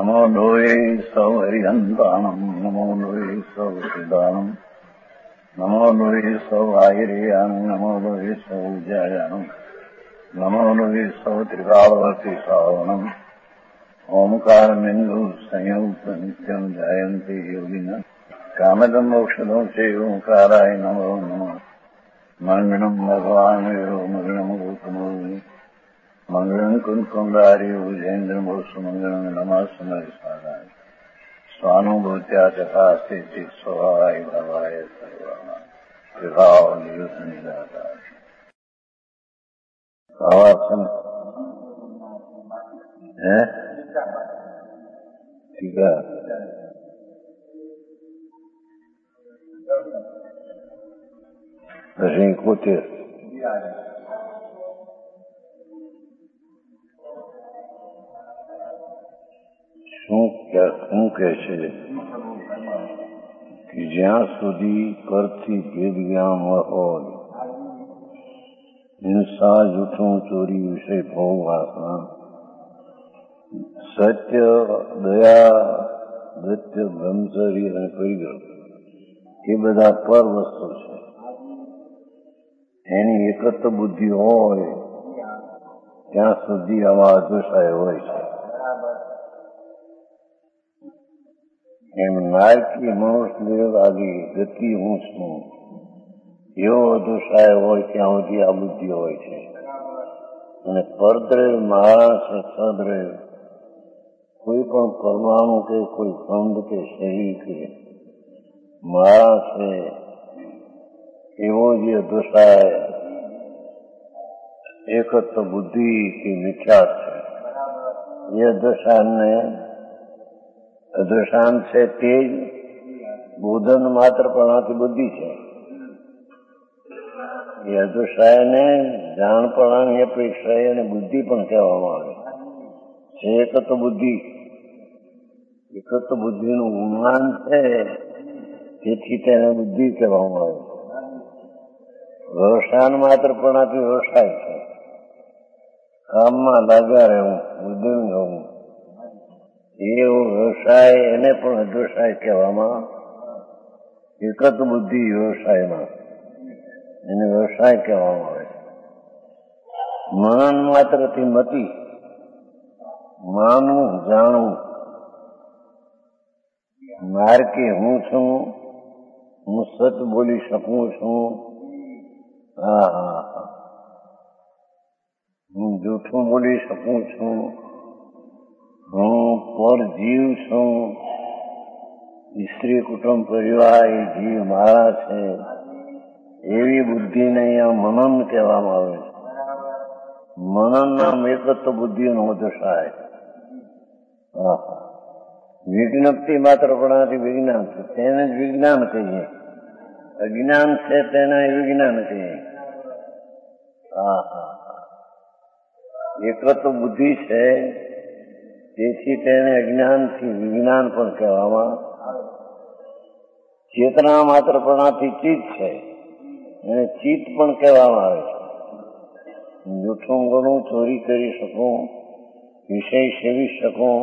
નમો લોહે સૌહરિહંતાણમ નમો લોહે સૌસિદાનમ નમો લોહે સૌઆયર્યાણમ નમો લોહે સૌજાયાણમ નમો લોહે સૌત્રિકાળવતી સાવણમ ઓમકારમિંદુ સંયુક્ત નિત્યમ જાયંતિ યોગિના કામદમ ઔષધો છે ઓંકારાય નમો નમઃ મંગળમ ભગવાન મંગળમ ગૌતમો મંગળમ કુંકુંડાર્ય ભુજેન્દ્રમો સુમંગળમ નમાસ્મય સ્વાદાય સ્વાનુભૂત્યા તથાસ્તિ સ્વભાવાય ભવાય સર્વાના વિભાવ નિયુત નિદાતા ભાવાસન હે ટીકા પછી 71 શું કહે છે કે જ્યાં સુધી પરથી ભેદ જ્ઞાન હોય, હિંસા, જૂઠું, ચોરી, વિષય ભોગ, વાસના, સત્ય, દયા, દત્ય, બ્રહ્મચર્ય અને પરિગ્રહ એ બધા પર વસ્તુ છે. એની એકત્ર બુદ્ધિ હોય ત્યાં સુધી આવા અદોષાય હોય છે. એમ નારકી મનુષ્ય આદિ ગતિ હું છું એવો અદોષાય હોય ત્યાં સુધી આ બુદ્ધિ હોય છે. અને પરદ્રવ માણસ સદ્રવ કોઈ પણ પરમાણુ કે કોઈ ખંડ કે શરીર કે માણસ છે એવો જે અદોષાય એકત્ર બુદ્ધિ કે મિથ્યા છે એ અદોષાન છે તે જ બોધન માત્રપણાથી બુદ્ધિ છે. એ અદોષાયને જાણપણાની અપેક્ષા એને બુદ્ધિ પણ કહેવામાં આવે છે. એકત્ર બુદ્ધિનું જ્ઞાન છે તેથી તેને બુદ્ધિ કહેવામાં આવે છે. વ્યવસાન માત્રપણાથી વ્યવસાય છે. કામમાં લાગ્યા રહેવું, બુદ્ધિ રહેવું એવો વ્યવસાય એને પણ અદોષાય કહેવામાં. એકત્ર બુદ્ધિ વ્યવસાયમાં એને વ્યવસાય કહેવામાં આવે છે. મનન માત્રથી મતિ, માનવું, જાણવું. માર્કે હું છું, હું સત બોલી શકું છું, હું જૂઠું બોલી શકું છું, હું પર જીવ છું, સ્ત્રી કુટુંબ પરિવાર એ જીવ મારા છે એવી બુદ્ધિને અહીંયા મનન કહેવામાં આવે છે. મનન નામ એકત્ર બુદ્ધિનો અદોષાય. વિજ્ઞપ્તિ માત્રપણાથી વિજ્ઞાન છે તેને જ વિજ્ઞાન કહીએ. અજ્ઞાન છે તેને વિજ્ઞાન કહીએ. એકત્ર બુદ્ધિ છે તેથી તેને અજ્ઞાનથી વિજ્ઞાન પણ કહેવામાં. ચેતના માત્રપણાથી ચિત્ત છે એને ચિત્ત પણ કહેવામાં આવે છે. જૂઠું ગણું, ચોરી કરી શકું, વિષય સેવી શકું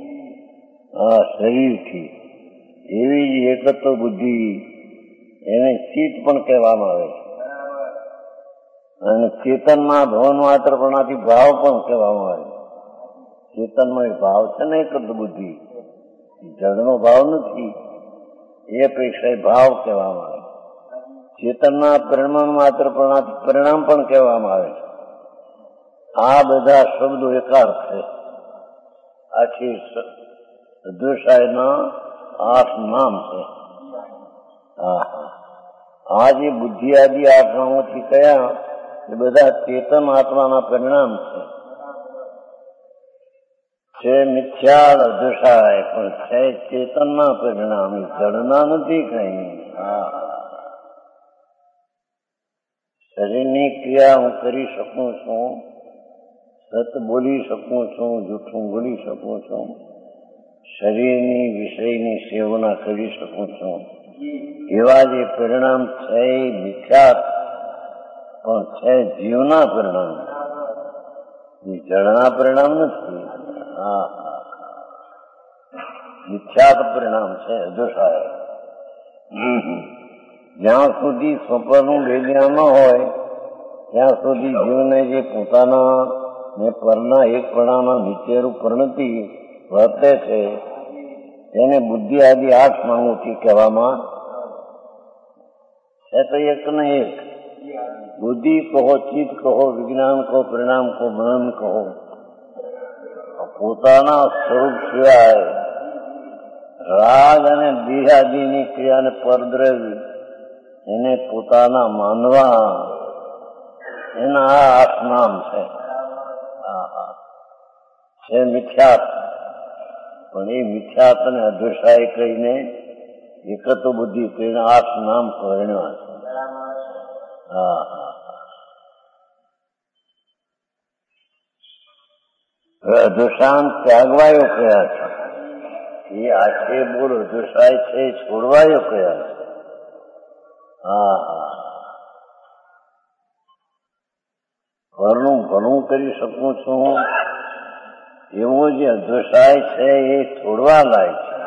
શરીરથી એવી જ એકત્ર બુદ્ધિ એને ચિત્ત પણ કહેવામાં આવે છે. અને ચેતનમાં ભવન માત્રપણાથી ભાવ પણ કહેવામાં આવે છે. ચેતનમાં ભાવ છે ને એકત્ર બુદ્ધિ, જળનો ભાવ નથી એ અપેક્ષા ભાવ કહેવામાં આવે. ચેતનના પરિણામ માત્રપણાથી પરિણામ પણ કહેવામાં આવે છે. આ બધા શબ્દો એકાર્થ છે. આખી અદોષાયના 8 નામ છે. આ જે બુદ્ધિ આદિ 8 નામોથી કયા એ બધા ચેતન આત્માના પરિણામ છે મિથ્યા અદોષાય પણ છે ચેતનના પરિણામ, જળના નથી કઈ. શરીરની ક્રિયા હું કરી શકું છું, સત બોલી શકું છું, જૂઠું બોલી શકું છું, શરીરની વિષયની સેવના કરી શકું છું એવા જે પરિણામ છે એ મિથ્યા પણ છે જીવના પરિણામ, એ જળના પરિણામ નથી. મિથ્યાત પરિણામ છે અદોષાય. જ્યાં સુધી સ્વપ્નનું વેદ્યા ન હોય ત્યાં સુધી જીવને જે પોતાના ને પરના એક પ્રણાના નિત્યરૂપ પરિણતિ વર્તે છે તેને બુદ્ધિ આદિ 8 માંગોથી કહેવામાં છે. તો એક ને એક બુદ્ધિ કહો, ચિત્ત કહો, વિજ્ઞાન કહો, પરિણામ કહો, મનન કહો, પોતાના સ્વરૂપ સિવાય રાગ અને દેહ આદિની ક્રિયાને પરદ્રવ્ય એને પોતાના માનવા એના આ 8 નામ છે મિથ્યાત. પણ એ મિથ્યાત અને અધોષાય કહીને એકત્વ બુદ્ધિ કહીને 8 નામ પરણ્યા છે. અધોષાન ત્યાગવાયો કયા છે? એ આખે બોલ અધોષાય છે છોડવાયો કયા છે? ઘરનું ભલું કરી શકું છું એવો જે અધોષાય છે એ છોડવા લાયક છે.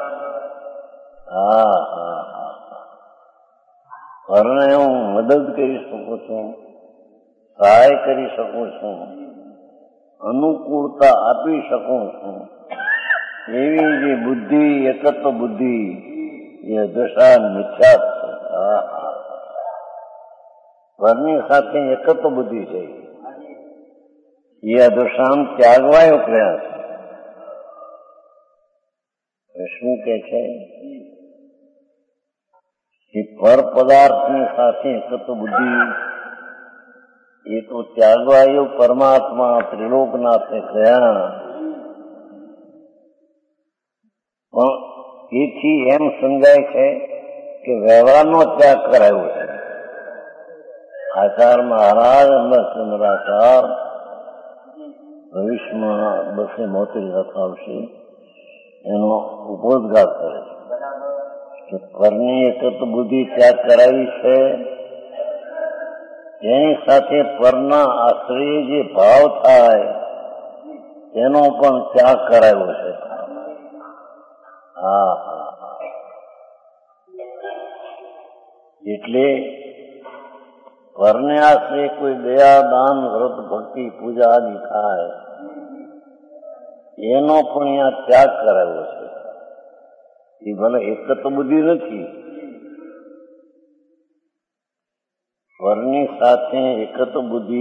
ઘરને હું મદદ કરી શકું છું, સહાય કરી શકું છું, અનુકૂળતા આપી શકું છું, એવી જે બુદ્ધિ એકત્વ બુદ્ધિ એ અધોષા મિથ્યાત છે. ઘરની સાથે એકત્વ બુદ્ધિ છે એ અધોષાન ત્યાગવાયો પ્રયાસ. શું કે છે કે પર પદાર્થની સાથે એકત્વ બુદ્ધિ એ તો ત્યાગવાયો પરમાત્મા ત્રિલોકનાથે ગયા. પણ એથી એમ સમજાય છે કે વ્યવહારનો ત્યાગ કરાયો છે. આચાર મહારાજ ચંદ્રાચાર ભવિષ્યમાં 272 કથા આવશે એનો ઉपोद्घात કરે છે કે પરની એકત્વ બુદ્ધિ ત્યાગ કરાવી છે, તેની સાથે પરના આશ્રય જે ભાવ થાય તેનો પણ ત્યાગ કરાયો છે. એટલે પરને આશ્રય કોઈ દયા, દાન, વ્રત, ભક્તિ, પૂજા આદિ થાય એનો પણ અહીંયા ત્યાગ કરાયો છે. એ ભલે એકત્વ બુદ્ધિ નથી, પરની સાથે એકત્વ બુદ્ધિ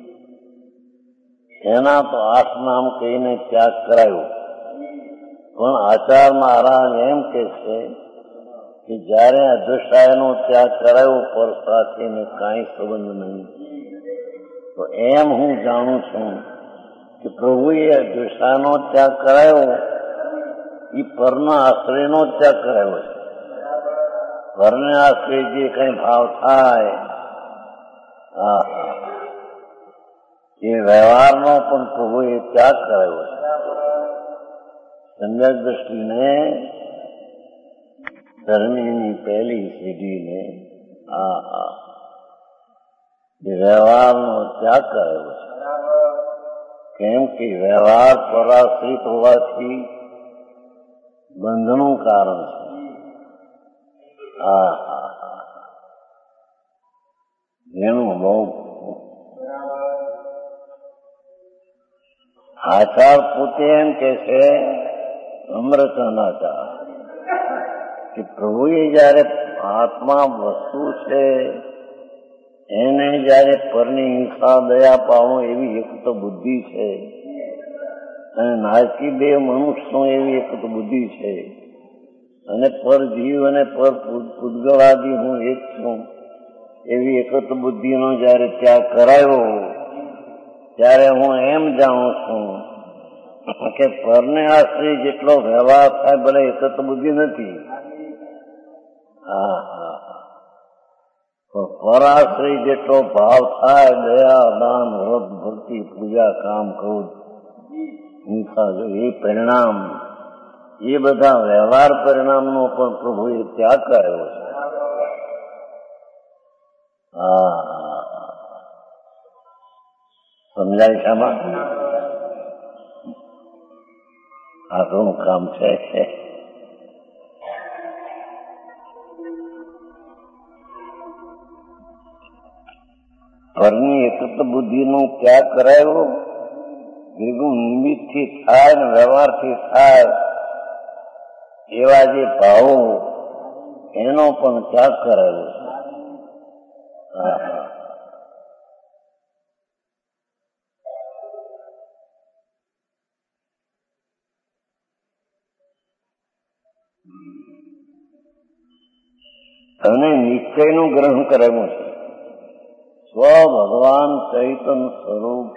એના તો 8 નામ કહીને ત્યાગ કરાયો. પણ આચાર મહારાજ એમ કે છે કે જયારે અધોષાયનો ત્યાગ કરાયો પર સાથેને કાંઈ સંબંધ નહીં, તો એમ હું જાણું છું કે પ્રભુએ અધોષાયનો ત્યાગ કરાયો એ પરના આશ્રયનો ત્યાગ કરાયો છે. પરને આશ્રય જે કઈ ભાવ થાય એ વ્યવહારનો પણ પ્રભુએ ત્યાગ કરાયો છે. સમ્યક દ્રષ્ટિને ધર્મીની પહેલી સીડીને એ વ્યવહારનો ત્યાગ કરાયો છે. કેમ કે વ્યવહાર પરાશ્રિત હોવાથી બંધનું કારણ છે. એનું બહુ આચાર પોતે એમ કે છે અમૃતનાચાર કે પ્રભુએ જયારે આત્મા વસ્તુ છે એને જયારે પરની હિંસા દયા પામો એવી એક તો બુદ્ધિ છે, અને નાચી દેવ મનુષ્યો એવી એક તો બુદ્ધિ છે, અને પર જીવ અને પર પૂતગળાદી હું એક છું એવી એકત બુદ્ધિનો જયારે ત્યાગ કરાયો ત્યારે હું એમ જાણું છું કે પરને આશ્રય જેટલો વ્યવહાર થાય ભલે એકત બુદ્ધિ નથી, પરાશ્રય જેટલો ભાવ થાય દયા, દાન, વ્રત, ભક્તિ, પૂજા, કામ, ક્રોધ, હિંસા, એ પરિણામ એ બધા વ્યવહાર પરિણામનો પણ પ્રભુએ ત્યાગ કર્યો છે. સમજાય છે આમાં? આગળનું કામ છે પરની એકત્ર બુદ્ધિનો ત્યાગ કરાયો, ભેગું નિમિત્તથી થાય ને વ્યવહારથી થાય એવા જે ભાવો એનો પણ ત્યાગ કરાયો છે. અને નિશ્ચયનું ગ્રહણ કરેલું છે. સ્વ ભગવાન ચૈતન સ્વરૂપ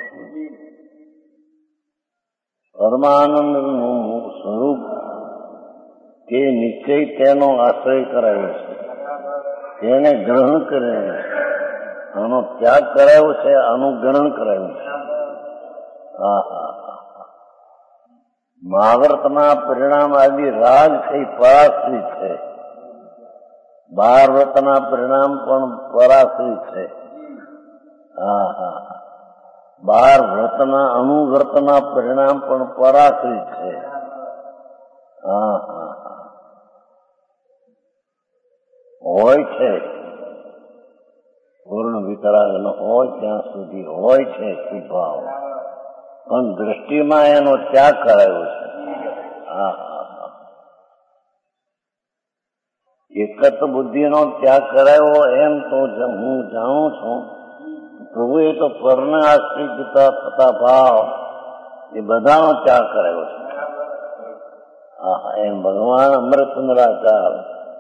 પરમાનંદનું સ્વરૂપ તે નિશ્ચય તેનો આશ્રય કરાયો છે, તેને ગ્રહણ કરેલું છે. આનો ત્યાગ કરાયો છે, આનું ગ્રહણ કરાયું છે. મહાવ્રતના પરિણામ આદિ રાજ થઈ પરાશ્રિત છે. 12 વ્રતના પરિણામ પણ પરાશ્રિત છે. 12 વ્રતના અનુવ્રતના પરિણામ પણ પરાશ્રિત છે. હોય છે પૂર્ણ વિતરાગ ન હોય ત્યાં સુધી હોય છે સ્વભાવ, પણ દ્રષ્ટિમાં એનો ત્યાગ કરાયો છે. એકત બુદ્ધિનો ત્યાગ કરાયો એમ તો હું જાણું છું. પ્રભુએ તો પરને આશ્રિત થતા ભાવ એ બધાનો ત્યાગ કરાયો છે. એમ ભગવાન અમૃતચંદ્રાચાર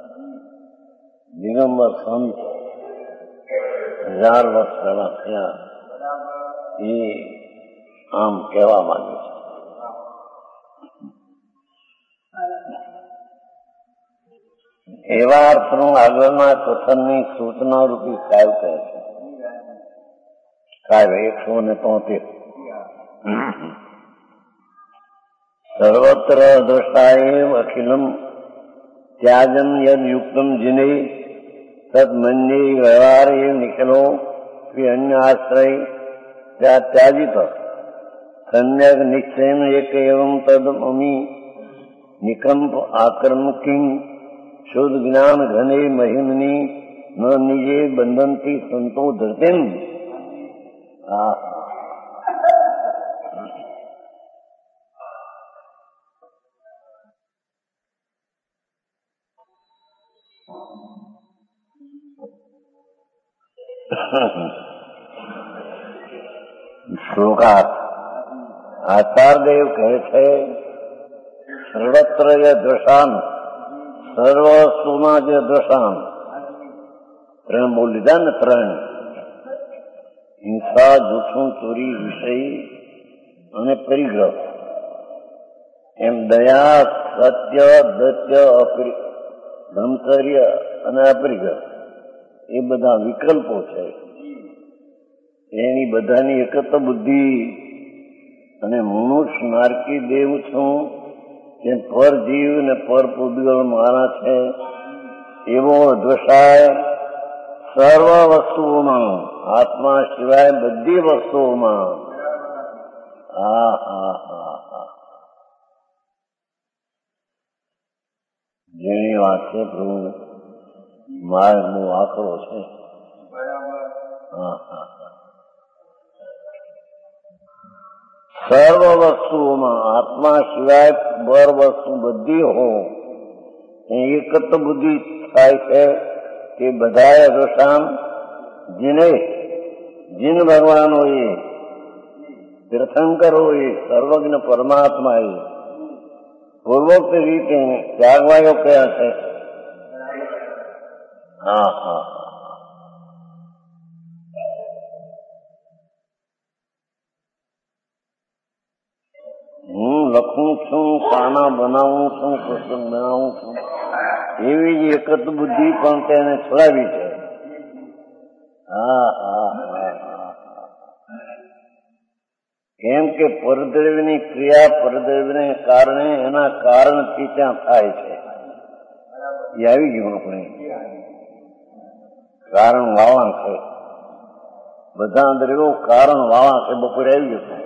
દિગંબર સંત 1000 વર્ષ પહેલા થયા એ આમ કહેવા માંગે છે. એવા અર્થનું આગળના કથનની સૂચના રૂપી કાવ્ય કહે છે. કાવ્ય 173. સર્વત્ર દ્રષ્ટાએવ અખિલમ ત્યાજન યદ યુક્તમ જિને તદ મન્યે વ્યવહાર એવ નિખિલો ફી અન્ય આશ્રય ત્યાજિત સમ્યક નિશ્ચયન એક એવં તદ અમી નિકંપ આકર્મ કિમ શુદ્ધ જ્ઞાન ઘને મહિમની ન નિજે બંધનથી સંતો ધરતેમ. શ્લોકાર્થ આચાર્યદેવ કહે છે, સર્વત્ર ય દ્રશાન, સર્વ વસ્તુમાં જે દ્રશાન, 3 બોલ લીધા ને 3, હિંસા, જૂઠું, ચોરી, વિષય અને પરિગ્રહ, એમ દયા, સત્ય, દત્ય, બ્રહ્મચર્ય અને અપરિગ્રહ એ બધા વિકલ્પો છે. એની બધાની એકત્ર બુદ્ધિ અને મનુષ્ય નારકી દેવ છું કે પર જીવ ને પર પૂદગલ મારા છે એવો દ્વષાય સર્વ વસ્તુઓમાં, આત્મા સિવાય બધી વસ્તુઓમાં. જેની વાત છે પ્રભુ માર્ગ બહુ આકરો છે. સર્વ વસ્તુઓમાં આત્મા સિવાય બર વસ્તુ બધી હો એ એકત્ર બુદ્ધિ થાય છે. તે બધાએ દોષાન જીને જીન ભગવાન હોય, તીર્થંકર હોય, સર્વજ્ઞ પરમાત્મા એ પૂર્વોક્ત રીતે ત્યાગવાયો કયા છે. હું લખું છું, કાના બનાવું છું, પુસ્તક બનાવું છું, એવી જ એકત બુદ્ધિ પણ તેને છોડાવી છે. કેમ કે પરદ્રવ્યની ક્રિયા પરદ્રવ્યને કારણે એના કારણથી ત્યાં થાય છે. એ આવી ગયું આપણે કારણ વાળા છે. બધા દ્રવ્યો કારણ વાળા છે. બપોરે આવી ગયું.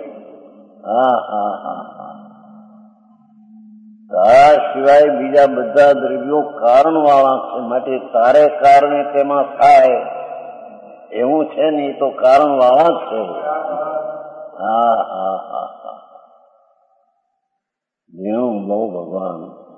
તારા સિવાય બીજા બધા દ્રવ્યો કારણ વાળા છે. માટે તારે કારણે તેમાં થાય એવું છે ને એ તો કારણ વાળા જ છે. હા હા હા હા, જેવું બહુ ભગવાન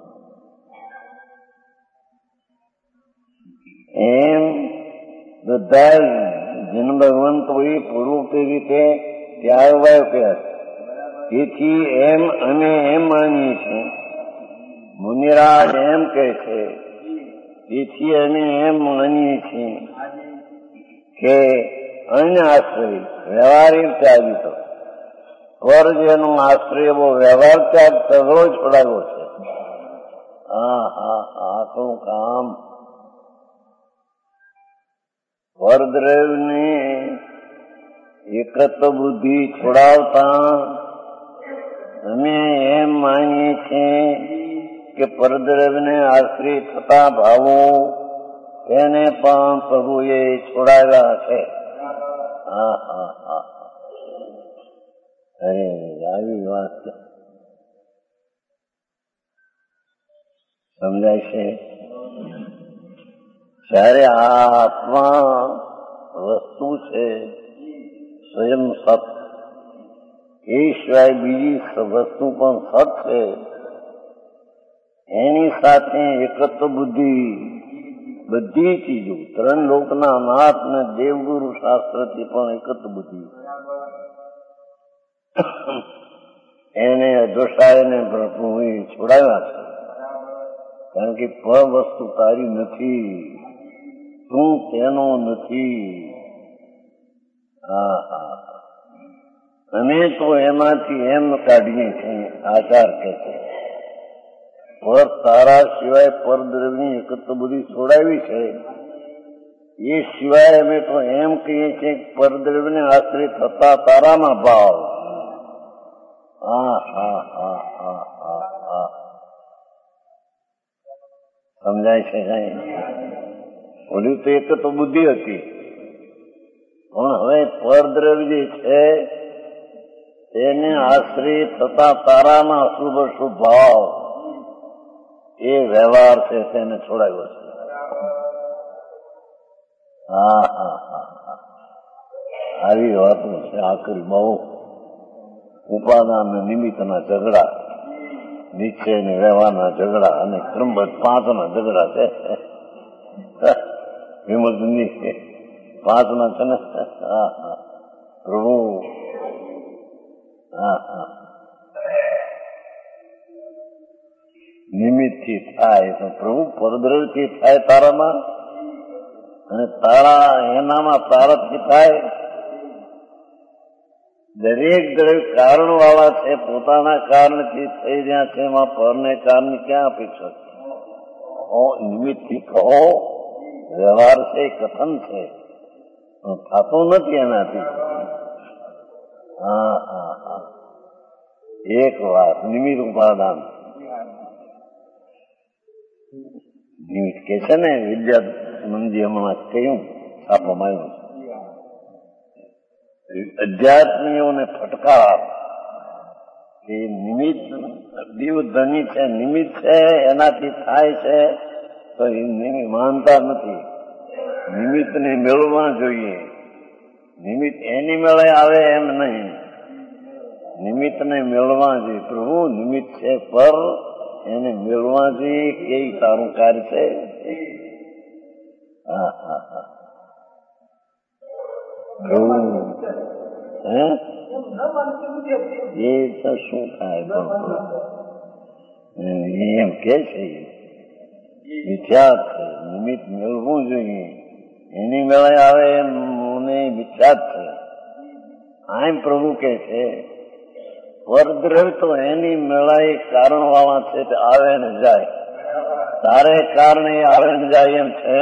એમ બધા જેને ભગવંતોએ પૂર્વતી રીતે ત્યારવાય કે તેથી એમ અમે એમ માનીએ છીએ, મુનિરાજ એમ કહે છે, તેથી અમે એમ માનીએ છીએ કે અન્ય આશ્રય વ્યવહારિક ત્યાગી તો પર જેનો આશ્રય એવો વ્યવહાર ત્યાગ સગળો છોડાવ્યો છે. હા હા હા, આપણું કામ પરદ્રવ્યને એકત્વ બુદ્ધિ છોડાવતા અમે એમ માનીએ છીએ કે પરદ્રવ્યને આશ્રિત થતા ભાવો તેને પણ પ્રભુએ છોડાવ્યા છે. હા હા હા, અરે આવી વાત સમજાય છે. જ્યારે આ આત્મા વસ્તુ છે સ્વયં સત, એ સિવાય બીજી વસ્તુ પણ સત છે, એની સાથે એકત્વ બુદ્ધિ બધી ચીજો ત્રણ લોકના નાથ ને દેવગુરુ શાસ્ત્રથી પણ એકત્વ બુદ્ધિ એને અદોષાયને પ્રભુએ છોડાવ્યા છે. કારણ કે વસ્તુ તારી નથી, તું તેનો નથી. હા હા, અમે તો એમાંથી એમ કાઢીએ છીએ, આચાર કે છે પર તારા સિવાય પરદ્રવ્યની એકત્વ બુદ્ધિ છોડાવી છે. એ સિવાય અમે તો એમ કહીએ છીએ કે પરદ્રવ્યને આશ્રિત થતા તારામાં ભાવ. હા હા હા હા હા હા, સમજાય છે સાહેબ? ઓલી તો એક તો બુદ્ધિ હતી, પણ હવે પરદ્રવ્ય જે છે તેને આશ્રિત થતા તારાના અશુભ અશુભ ભાવ એ વ્યવહાર છે તેને છોડાવ્યો છે. હા હા હા હા, આવી વાતો છે. આખરી બહુ ઉપાદાન નિમિત્તના ઝઘડા, નિશ્ચય ને વ્યવહારના ઝઘડા અને ક્રમબદ્ધ 5 ના ઝઘડા છે. વિમર્શની 5 ના છે ને. હા હા, પ્રભુ હા હા, નિમિત્તથી થાય તો પ્રભુ પરદ્રવ્યથી થાય તારામાં, અને તારા એનામાં તારાથી થાય. દરેક કારણ વાળા છે, પોતાના કારણથી થઈ રહ્યા છે. એમાં પરને કારણની ક્યાં અપેક્ષા છે? નિમિત્તથી કહો, વ્યવહાર છે, કથન છે, થતો નથી એનાથી. હા હા હા, એક વાત નિમિત્ત ઉપાદાન નિમિત્ત કે છે ને, વિદ્યાનંદજી હમણાં કહ્યું આપવામાં આવ્યું છે, અધ્યાત્મીઓને ફટકાર એ નિમિત્ત દીવધની છે, નિમિત્ત છે, એનાથી થાય છે તો એ માનતા નથી. નિમિત્તને મેળવવા જોઈએ. નિમિત્ત એની મેળે આવે એમ નહીં, નિમિત્તને મેળવવા જોઈએ. પ્રભુ નિમિત્ત છે પર એને મેળવવા જોઈએ, એ તારું કાર્ય છે. હા હા હા, હે એ તો શું થાય? એમ કે છે મિથ્યા છે, નિમિત્ત મેળવવું જોઈએ. એની મેળે આવે એમ મિથ્યા છે. આમ પ્રભુ કે છે પરદ્રવ્ય તો એની મેળાએ કારણ વાળા છે, તે આવે ને જાય. તારે કારણે આવે ને જાય એમ છે.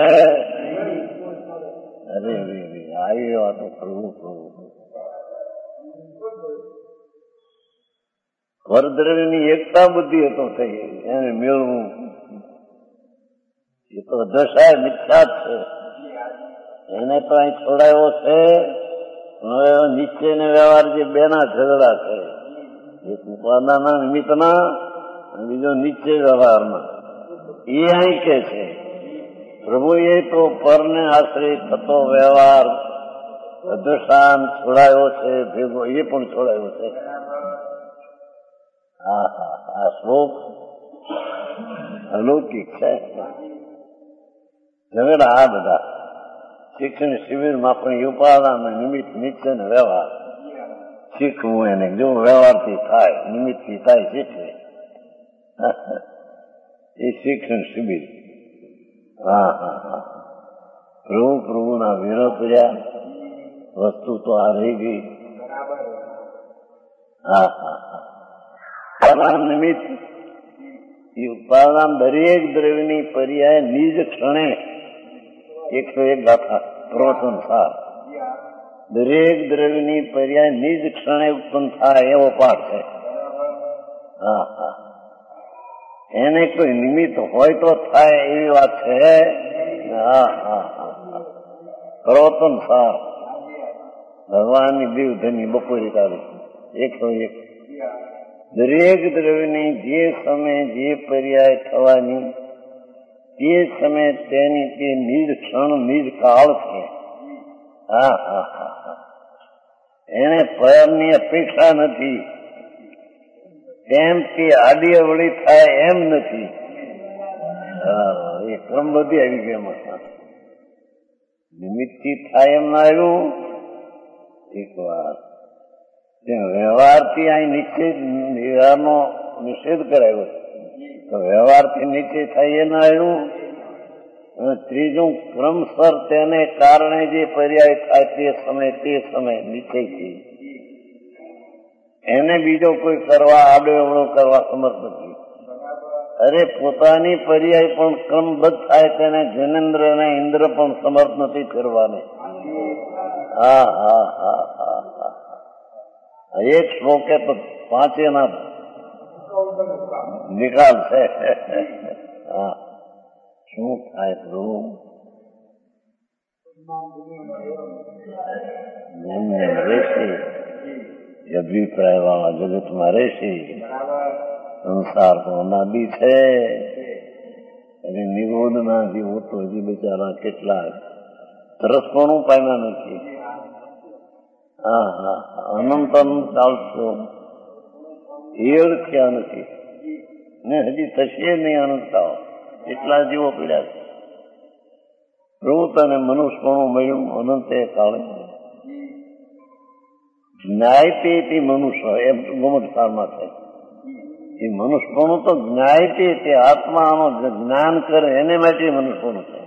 અરે આવી વાતો પ્રભુ પ્રભુ. પરદ્રવ્યની એકતા બુદ્ધિ તો થઈ, એને મેળવું એ તો દશાય મિથ્યા જ છે. એને તો અહીં છોડાયો છે. હવે નિશ્ચય ને વ્યવહાર જે બેના ઝઘડા છે, એક ઉપાદાનના નિમિત્તના, બીજો નિશ્ચય વ્યવહારમાં. એ અહીં કે છે પ્રભુએ તો પરને આશ્રિત થતો વ્યવહાર અધ્રષ્ટાન છોડાયો છે ભેગો એ પણ છોડાયો છે. આ શ્લોક અલૌકિક છે. ઝઘડા આ બધા શિક્ષણ શિબિરમાં પણ ઉપાદાન નિમિત્ત નિશ્ચય ને વ્યવહાર શીખવું એને જો વ્યવહારથી થાય નિમિત્તથી થાય શીખવે એ શિક્ષણ શિબિર. પ્રભુના વિરોધ કર્યા વસ્તુ તો આ રહી ગઈ. નિમિત્ત એ ઉપાદાન દરેક દ્રવ્યની પર્યાય નિજ ક્ષણે 101 ગાથા પ્રવચન સાર દરેક દ્રવ્યની પર્યાય નિજ ક્ષણે ઉત્પન્ન થાય એવો પાઠ છે. એને કોઈ નિમિત્ત હોય તો થાય એવી વાત છે. પ્રવચન સાર ભગવાનની દેવધની બપોરી કાઢી 101 દરેક દ્રવ્યની જે સમય જે પર્યાય થવાની તે સમય તેની તે નિજ ક્ષણ નિજ કાળ છે. એને ફળની અપેક્ષા નથી તેમ તે આડી અવળી થાય એમ નથી. એ ક્રમ બધી આવી ગઈ એમાં નિમિત્તથી થાય એમ ના આવ્યું. એક વાર વ્યવહારથી અહીં વ્યવહારનો નિષેધ કરાયો તો વ્યવહારથી નીચે થાય એ ના આવ્યું. અને ત્રીજું ક્રમસર તેને કારણે જે પર્યાય થાય તે સમય નીચેથી એને બીજો કોઈ કરવા આડો એવડો કરવા સમર્થ નથી. અરે પોતાની પર્યાય પણ ક્રમબદ્ધ થાય તેને જનેન્દ્ર અને ઇન્દ્ર પણ સમર્થ નથી ફેરવાને. એક શ્લોકે તો 5 નિકાલ છે. શું થાય પ્રભુ એમને રહેશે અભિપ્રાય વાળા જગતમાં રહેશે. સંસાર તો અનાદિ છે અને નિરોધના જીવો તો હજી બિચારા કેટલા તરસપણું પામ્યા નથી. અનંત ચાલશો એ અળખ્યા નથી ને હજી થશે નહીં અનંતતાઓ એટલા જીવો પીડ્યા છે. પ્રભુ તને મનુષ્યપણું મળ્યું અનંતે કાળે જ્ઞાયતે મનુષ્ય એમ ગમત સારમાં છે. એ મનુષ્યપણું તો જ્ઞાયતે તે આત્માનો જ્ઞાન કરે એને માટે મનુષ્યપણું છે.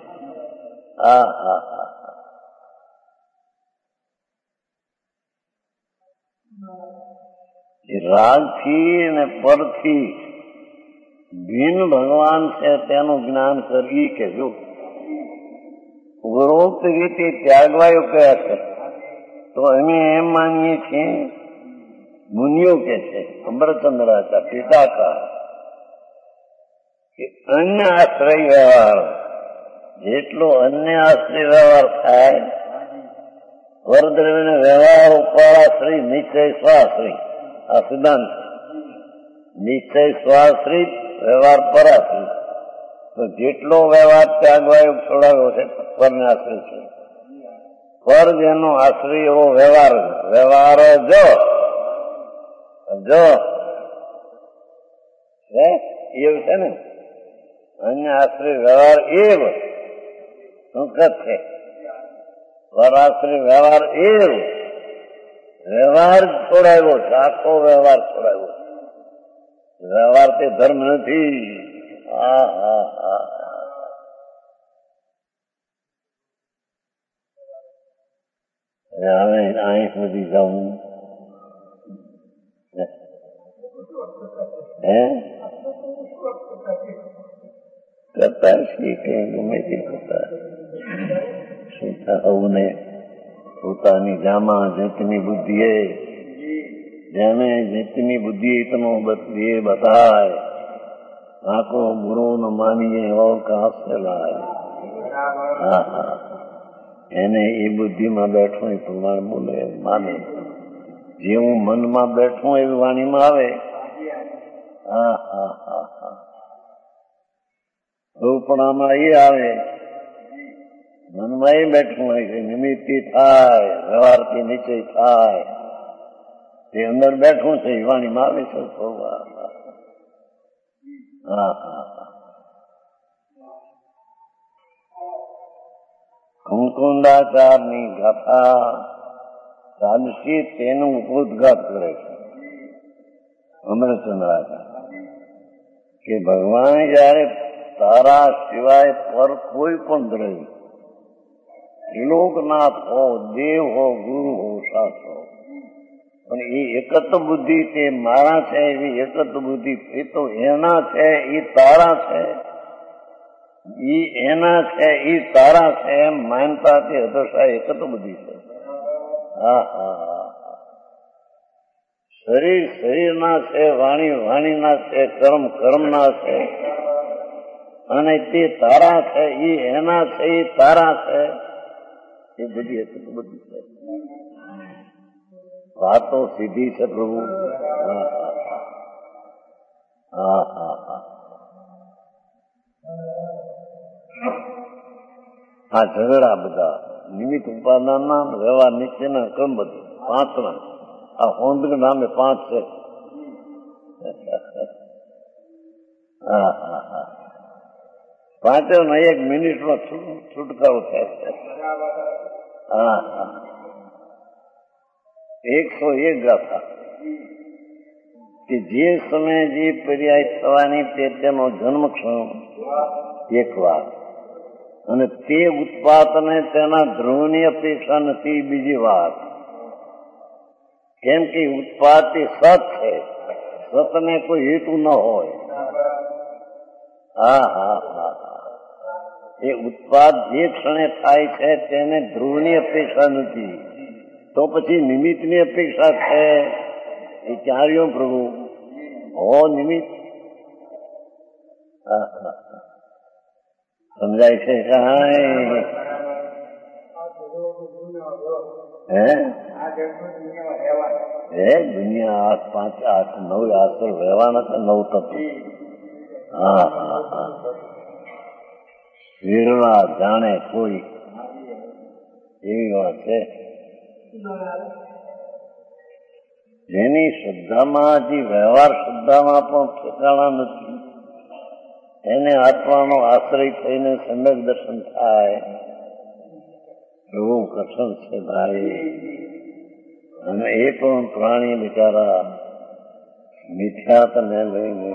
રાગથી અને પરથી ભિન્ન ભગવાન છે તેનું જ્ઞાન કરી કે જો ઉપરોક્ત રીતે ત્યાગવાયો કયા છે તો અમે એમ માનીએ છીએ મુનિઓ કે છે અમરચંદ્રાચાર ટીકાકાર કે અન્ય આશ્રય વ્યવહાર જેટલો અન્ય આશ્રય વ્યવહાર થાય વરદ્રવ્ય વ્યવહાર ઉપરાશ્રય નિશ્ચય સ્વાશ્રય આ સિદ્ધાંત નિશ્ચય સ્વાશ્રિત વ્યવહાર પરાશ્રિત. તો જેટલો વ્યવહાર ત્યાગવાયો છોડાવ્યો છે પરને આશ્રય છે. પર જેનો આશ્રય એવો વ્યવહાર જો એવું છે ને અન્ય આશ્રય વ્યવહાર એવ સંકટ છે. વરાશ્રય વ્યવહાર એવ વ્યવહાર છોડાવ્યો છે. આખો વ્યવહાર છોડાવ્યો છે. વ્યવહાર તે ધર્મ નથી. હવે અહીં સુધી જવું કરતા શીખે ગમે તે કરતા શું થવું ને પોતાની જામા જેટની બુદ્ધિએ જેને જેટની બુદ્ધિ તનો એ બતાય આંખો ગુરુ ન માનીએ એવો કાંસે લાય. એને એ બુદ્ધિમાં બેઠું એ પ્રમાણે બોલે માને. જેવું મનમાં બેઠું એવી વાણીમાં આવે. રૂપણામાં એ આવે મનમાં બેઠું હોય છે, નિમિત્તથી થાય, વ્યવહારથી નીચે થાય, તે અંદર બેઠું છે, વાણીમાં આવે છે. હા હા કુંકુંડાચારની ગાથા ચાલશી તેનું ઉદ્ઘાત કરે છે અમરચંદ્રાચાર્ય કે ભગવાન જયારે તારા સિવાય પર કોઈ પણ દ્રવ્ય લોકનાથ હો, દેવ હો, ગુરુ હો, શાસ્ત્ર હો, પણ એ એકત્વ બુદ્ધિ તે મારા છે એવી એકત્વ બુદ્ધિ એ તો એના છે, એ તારા છે, ઈ એના છે, ઈ તારા છે એમ માનતા તે હદોષા એકત્વ બુદ્ધિ છે. હા હા શરીર શરીરના છે, વાણી વાણીના છે, કર્મ કર્મના છે, અને તે તારા છે, ઈ એના છે, ઈ તારા છે, એ બધી એકત્વ બુદ્ધિ છે. વાતો સીધી છે પ્રભુ. હા હા હા આ ઝઘડા બધા નિમિત્ત ઉપાદાનના વ્યવહાર નીચેના ક્રમ બધું 5 ના આ હોંદગ નામે 5 છે. હા હા હા 5 ને 1 મિનિટમાં છુટકારો થાય છે. હા હા 101 ગાથા કે જે સમયે જે પર્યાય થવાની તે તેનો જન્મ ક્ષણ એક વાર, અને તે ઉત્પાદને તેના ધ્રુવની અપેક્ષા નથી બીજી વાત. કેમ કે ઉત્પાદ તે સત છે, સતને કોઈ હેતુ ન હોય. હા હા હા એ ઉત્પાદ જે ક્ષણે થાય છે તેને ધ્રુવની અપેક્ષા નથી, તો પછી નિમિત્તની અપેક્ષા છે. એ ચાર્યો પ્રભુ હો નિમિત્ત. સમજાય છે કાંઈ? હે દુનિયા 5 8 9 આસર રહેવાના છે, 9 તત્વ. હા હા હા વિરલા જાણે કોઈ એવી વાત છે. જેની શ્રદ્ધામાં હજી વ્યવહાર શ્રદ્ધામાં પણ ઠેકાણા નથી, એને આત્માનો આશ્રય થઈને સમ્યક દર્શન થાય. એવું કથન છે ભાઈ. અને એ પણ પ્રાણી બિચારા મિથ્યાતને લઈને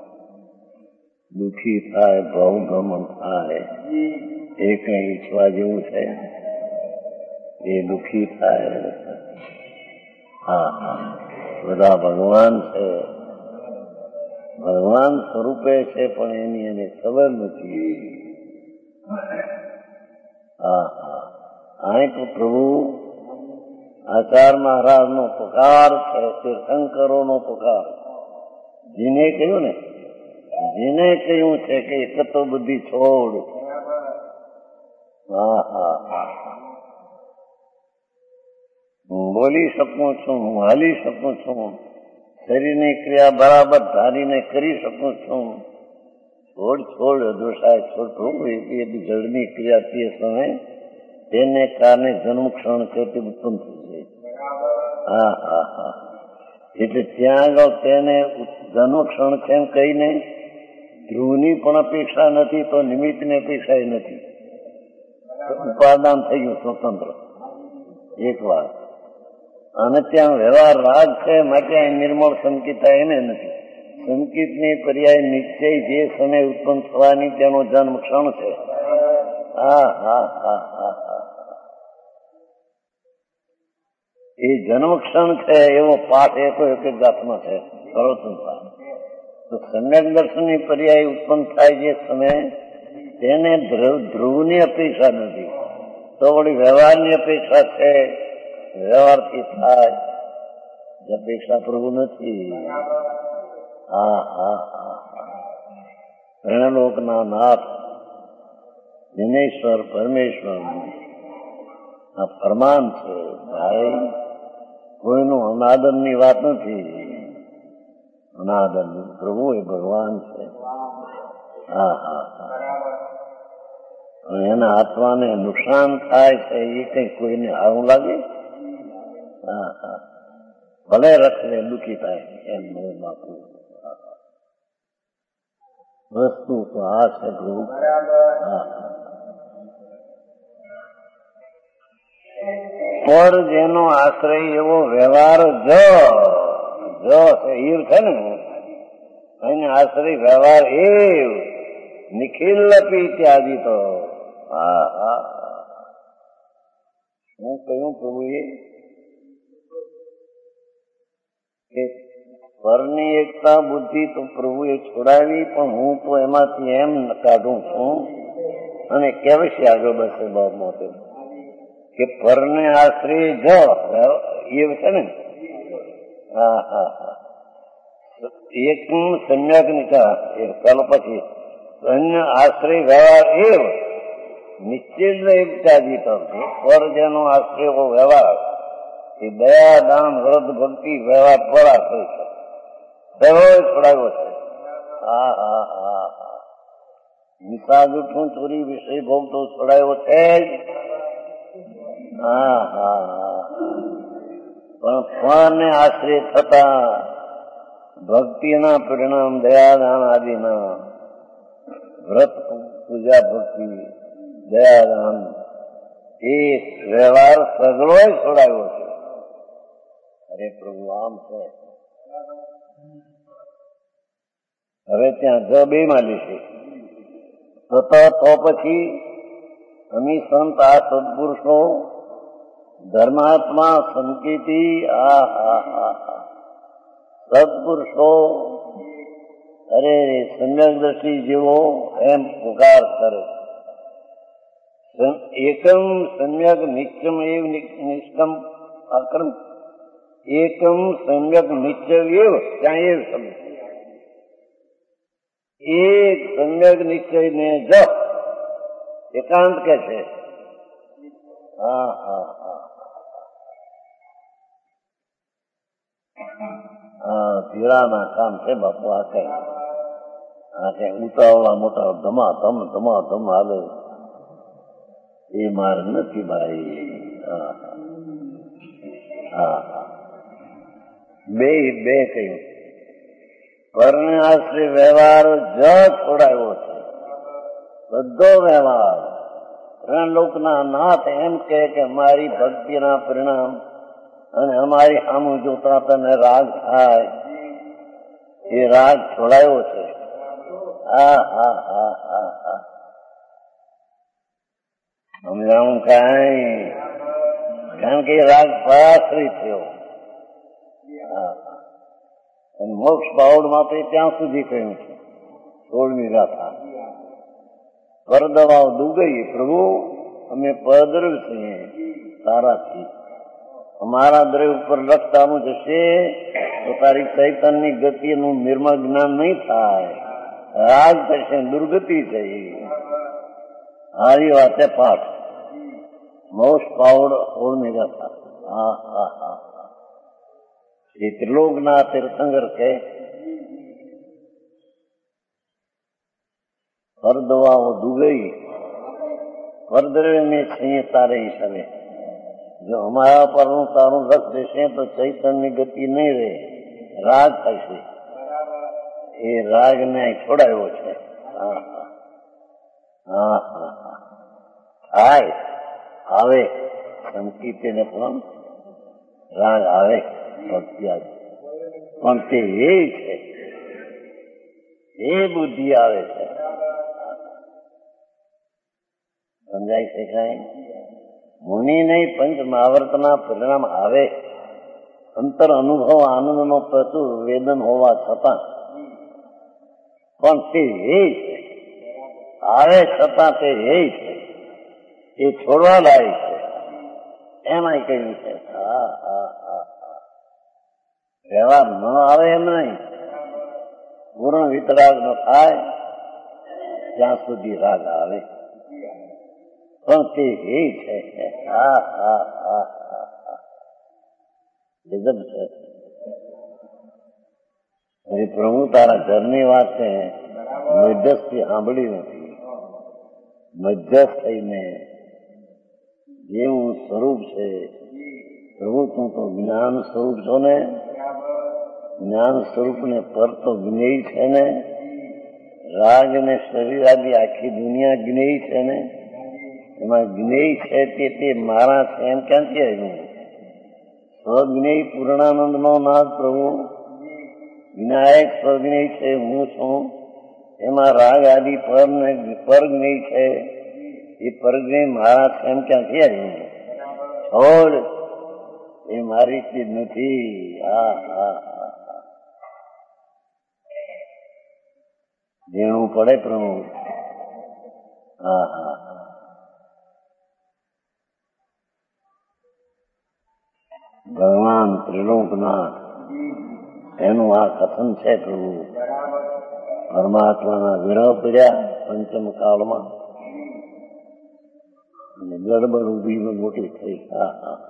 દુઃખી થાય, ભાવ ભ્રમણ થાય. એ કઈ ઈચ્છવા જેવું છે? એ દુઃખી થાય. હા હા બધા ભગવાન છે, ભગવાન સ્વરૂપે છે, પણ એની એને ખબર નથી. હા હા અહીં તો પ્રભુ આચાર્ય મહારાજનો પુકાર છે, તીર્થંકરોનો પુકાર. જેને કહ્યું ને, જેને કહ્યું છે કે એકત્વ બુદ્ધિ છોડ. હા હા હા હું બોલી શકું છું, હું હાલી શકું છું, શરીરની ક્રિયા બરાબર ધારીને કરી શકું છું. છોડ છોડ અદોષાય છોડ એ જળની ક્રિયા તે સમય તેને કારણે જન્મ ક્ષણ છે તે ઉત્પન્ન થઈ જાય. હા હા હા એટલે ત્યાં આગળ તેને જન્મ ક્ષણ છે એમ કહીને ધ્રુવની પણ અપેક્ષા નથી, તો નિમિત્તની અપેક્ષા નથી. ઉપાદાન થઈ ગયું સ્વતંત્ર એક વાત. અને ત્યાં વ્યવહાર રાગ છે, માટે નિર્મળ સંકિતા એને નથી. સંકિતની પર્યાય નિશ્ચય જે સમય ઉત્પન્ન થવાની તેનો જન્મ ક્ષણ છે. હા હા હા હા હા એ જન્મ ક્ષણ છે એવો પાઠ એક ગાથમાં છે. કરો સંસાર તો સમ્યક દર્શનની પર્યાય ઉત્પન્ન થાય જે સમય તેને ધ્રુવની અપેક્ષા નથી, તો વળી વ્યવહારની અપેક્ષા છે. વ્યવહારથી થાય અપેક્ષા પ્રભુ નથી. હા હા હા પ્રેણલોકના નાથ દિનેશ્વર પરમેશ્વર આ ફરમાન છે ભાઈ. કોઈનું અનાદરની વાત નથી. અનાદન પ્રભુ એ ભગવાન છે. હા હા હા એના આત્માને નુકસાન થાય છે એ કઈ કોઈને આવું લાગે? હા હા, ભલે રખડે દુઃખી થાય એમ બાપુ. વસ્તુ તો આ છે પ્રભુ. હા, પર જેનો આશ્રય એવો વ્યવહાર જો ઈર છે ને એને આશ્રય વ્યવહાર એવ નિખિલ ઇત્યાદિ તો હા હા. હું કહ્યું પ્રભુએ કે પરની એકતા બુદ્ધિ તો પ્રભુએ છોડાવી, પણ હું તો એમાંથી એમ કાઢું છું અને કેવશે આગળ બસે બાપ મોટે કે પરને આશ્રય જો એ છે ને. હા હા હા, એક સમ્યક નિકા ચાલો પછી અન્ય આશ્રય વ્યવહાર એવ નિશ્ચિત ઇત્યાદિ તો પર જેનો આશ્રય વ્યવહાર એ દયા દાન વ્રત ભક્તિ વ્યવહાર પરા થઈ છે છોડાવ્યો છે. હા હા હા હા, નિશા જૂઠું ચોરી વિષય ભોગ તો છોડાયો છે જ. હા હા હા, પણ ફળને આશ્રય થતા ભક્તિના પરિણામ દયાદાન આદિના વ્રત પૂજા ભક્તિ દયાદાન એ વ્યવહાર સગળો છોડાયો છે. અરે પ્રભુ આમ છે. હવે ત્યાં જ બે માલી છે તો પછી અમી સંત આ સદપુરુષો ધર્માત્મા સંકેતી આ હા હા હા સદપુરુષો અરે સમ્યક દ્રષ્ટિ જેવો એમ પુકાર કરે. એકમ સમ્યક નિત્યમ એવ નિષ્કમ અક્રમ એકમ સમ્યક નિત્ય એવ ત્યાં એવ સમજ એક સમ્યક નિશ્ચય ને જ એકાંત કે છે. હા હા હા હા, પીળાના કામ છે બાપુ. આ કઈ ઉતાવળા મોટા ધમાધમ હાલે એ માર્ગ નથી ભાઈ. હા હા હા, બે કહ્યું પરને આશ્રય વ્યવહાર જ છોડાયો છે. બધો વ્યવહાર લોકના નાથ એમ કે મારી ભક્તિના પરિણામ અને અમારી સામું જોતા તને રાગ થાય એ રાગ છોડાયો છે. હા હા હા હા હા, સમજાવું કઈ? કારણ કે રાગ પરાશ્રિત થયો. હા, મોક્ષ બાવડ માટે ત્યાં સુધી કહ્યું છે 16મી ગાથા. પરદવાઓ દુગઈ પ્રભુ અમે પરદ્રવ છીએ તારાથી, અમારા દ્રવ્ય ઉપર લખતાનું જશે તો તારી ચૈતનની ગતિનું નિર્મળ જ્ઞાન નહીં થાય, રાગ થશે, દુર્ગતિ થઈ. હારી વાતે પાઠ મોક્ષ બાવડ 16મી ગાથા. હા હા હા, એ ત્રિલોકના તીર્થંકર કહે પરદવાઓ દુગઈ પરદ્રવ્ય મેં છીએ તારે હિસાબે. જો અમારા પરનું તારું લક્ષ દેશે તો ચૈતનની ગતિ નહીં રહે, રાગ થશે. એ રાગ ને છોડાયો છે. હા હા હા હા, થાય આવે સંકીર્તને પણ રાગ આવે ભક્તિ આવે, પણ તે એ છે એ બુદ્ધિ આવે છે. સમજાય છે કઈ? મુનિ નહીં પંચ મહાવર્તના પરિણામ આવે, અંતર અનુભવ આનંદનો પ્રચુર વેદન હોવા છતાં પણ તે એ છે, આવે છતાં તે એ છે, એ છોડવા લાયક છે. એમાંય કહ્યું છે હા હા હા હા, વ્યવહાર ન આવે એમ નહીં, પૂર્ણ વિતરાગ ન થાય ત્યાં સુધી રાગ આવે, પણ તે એ છે. હા હા હા હા હા, ગજબ છે. હજી પ્રભુ તારા ઘરની વાત છે મધ્યસ્થી સાંભળી નથી. મધ્યસ્થ થઈને જેવું સ્વરૂપ છે, પ્રભુ તું તો જ્ઞાન સ્વરૂપ છો ને, જ્ઞાન સ્વરૂપ ને પર તો જ્ઞેય છે ને, રાગ ને શરીર આદિ આખી દુનિયા જ્ઞેય છે ને, એમાં જ્ઞેય છે તે મારા છે એમ ક્યાંથી આવ્યું? સ્વજ્ઞેય પૂર્ણાનંદ નો નાથ પ્રભુ વિનાયક સ્વજ્ઞેય છે, હું છું. એમાં રાગ આદિ પરજ્ઞેય છે, એ પરજ્ઞેય મારા છે એમ ક્યાંથી આવ્યું? છોડ, એ મારી ચીજ નથી. હા હા હા, જેવું પડે પ્રભુ. હા હા, ભગવાન ત્રિલોકનાથ એનું આ કથન છે પ્રભુ. પરમાત્માના વિરહ પડ્યા પંચમ કાળમાં અને ગડબડ ઉભી મોટી થઈ. હા હા,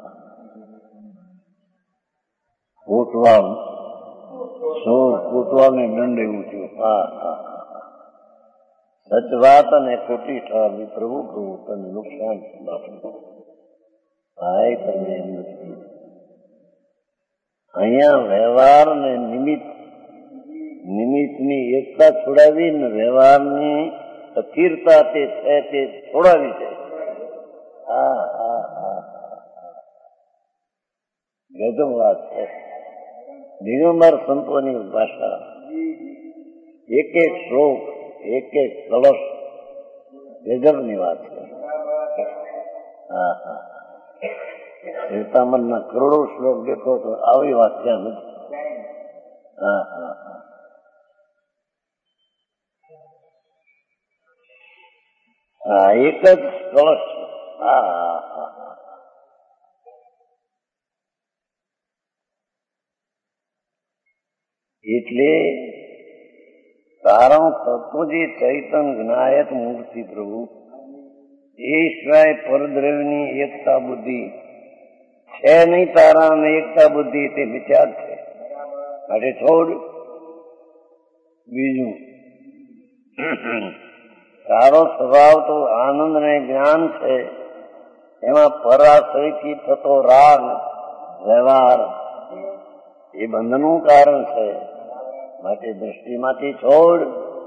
કોટવાલ ને દંડ એવું થયું. હા હા, સચ વાત અને ખોટી ઠારવી પ્રભુ. પ્રભુ તને નુકસાન થાય તમે એમ નથી. અહીંયા વ્યવહાર ને નિમિત્તની એકતા છોડાવી ને વ્યવહારની અસ્થિરતા તે છે તે છોડાવી છે. હા હા હા, ગજબ વાત છે. દિગંબર સંતોની ભાષા, એક એક શ્લોક, એક એક કળશ ગજબની વાત છે. હા હા, શ્વેતાંબરના કરોડો શ્લોક દેખો તો આવી વાત ક્યાં નથી. હા હા હા, હા એક જ કળશ. હા હા હા, એટલે તારણ તત્વ જે ચૈતન જ્ઞાયત મૂર્તિ પ્રભુ, એ સિવાય પરદ્રવ્યની એકતા બુદ્ધિ છે નહીં. તારા અને એકતા બુદ્ધિ તે વિચાર છે. માટે છોડ. બીજું, તારો સ્વભાવ તો આનંદ ને જ્ઞાન છે, એમાં પરાશ્રયથી થતો રાગ વ્યવહાર એ બંધનું કારણ છે. માટે દ્રષ્ટિમાંથી છોડ.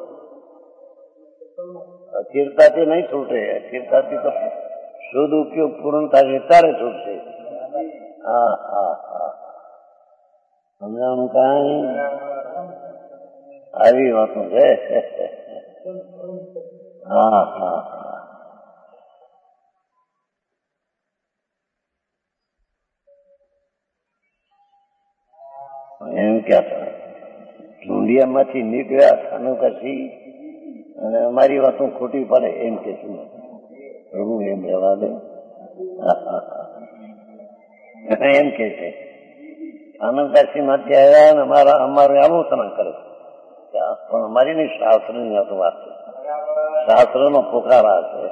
અસ્થિરતાથી નહીં છૂટે. અસ્થિરતાથી તો શુદ્ધ ઉપયોગ પૂર્ણ થાય ત્યારે છૂટશે. હા હા હા, સમજાણું કાંઈ? આવી વાતો છે. હા હા હા, એમ ક્યાં ઢૂંઢિયામાંથી નીકળ્યા ખાનોકાથી અને અમારી વાતો ખોટી પડે એમ કે શું પ્રભુ? એમ રહેવા દે. એમ કે છે ખાનોકાથી માંથી આવ્યા ને અમારે આલોચના કરે. પણ અમારી ની શાસ્ત્રની વાત છે. શાસ્ત્રનો પોકારા છે.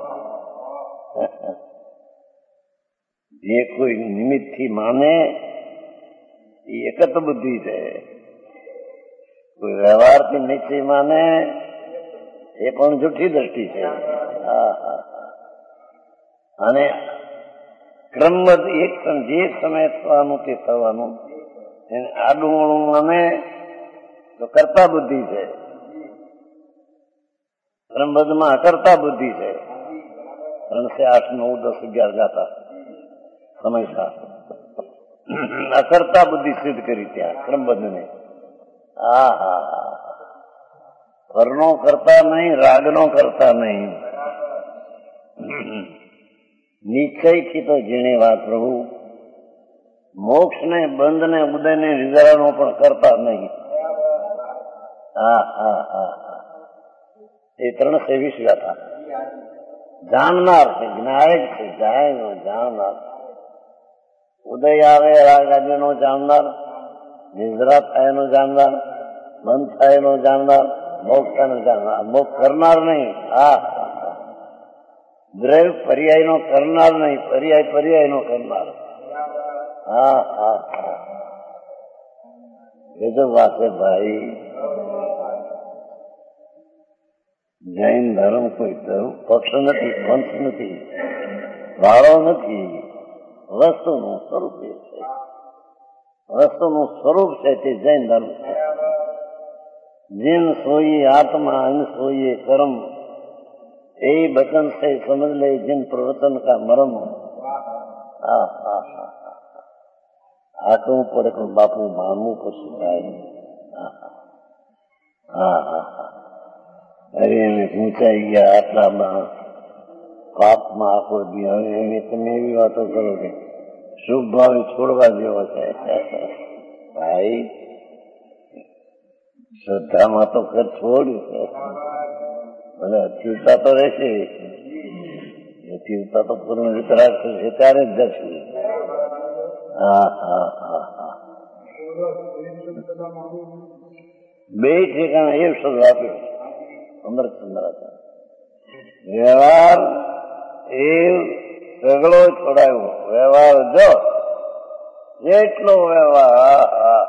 જે કોઈ નિમિત્ત થી માને એ એકત બુદ્ધિ છે. કોઈ વ્યવહારથી નિશ્ચય માને એ પણ જૂઠી દ્રષ્ટિ છે. હા હા, અને ક્રમબદ્ધ એક જે સમય થવાનું તે થવાનું, એને આડું માને તો કરતા બુદ્ધિ છે. ક્રમબદ્ધમાં અકર્તા બુદ્ધિ છે. 3 से 8 9 10 11 ગાતા સમયસર અકર્તા બુદ્ધિ સિદ્ધ કરી ત્યાં ક્રમબદ્ધ ને. હા હા હા, પરનો કરતા નહીં, રાગનો કરતા નહીં. નિશ્ચયથી તો જેને વાત પ્રભુ મોક્ષ ને બંધ ને ઉદય ને નિદ્રાનો પણ કરતા નહીં. હા હા હા, એ 320 ગાથા જાણનાર છે, જ્ઞાયક છે, જાણનાર. ઉદય આવે રાગ આદિનો જાણનાર, નિદ્રા થાય એનો જાણનાર, બંધ થાય એનો જાણનાર, મોક્ષ થાય જાણનાર. મોક્ષ કરનાર નહીં. હા, દ્રવ્ય પર્યાય નો કરનાર નહીં, પર્યાય નો કરનાર. હા હા હા, ગજબ વાત છે ભાઈ. જૈન ધર્મ કોઈ પક્ષ નથી, પંથ નથી, વાળો નથી. વસ્તુનું સ્વરૂપ એ છે. વસ્તુનું સ્વરૂપ છે તે જૈન ધર્મ છે. जिन सोई आत्मा अन सोई कर्म, यही बचन से समझ ले जिन प्रवचन का मरम. આટલું પડે પણ બાપુ માનવું પછી થાય. અરે એને પૂછાઈ ગયા આટલામાં પાપમાં આખો દી. હવે એને તમે એવી વાતો કરો કે શુભ ભાવે છોડવા જેવો છે. ભાઈ શ્રદ્ધામાં તો ઘર છોડ્યું છે, ભલે અચીવતા તો રહેશે. અચીવતા તો પૂર્ણ વિતરાગ થશે ત્યારે જ જશું. બે ઠેકાણા એ શબ્દ આપ્યો અમરચંદ્ર. વ્યવહાર એ સગળો છોડાયો. વ્યવહાર જો જેટલો વ્યવહાર.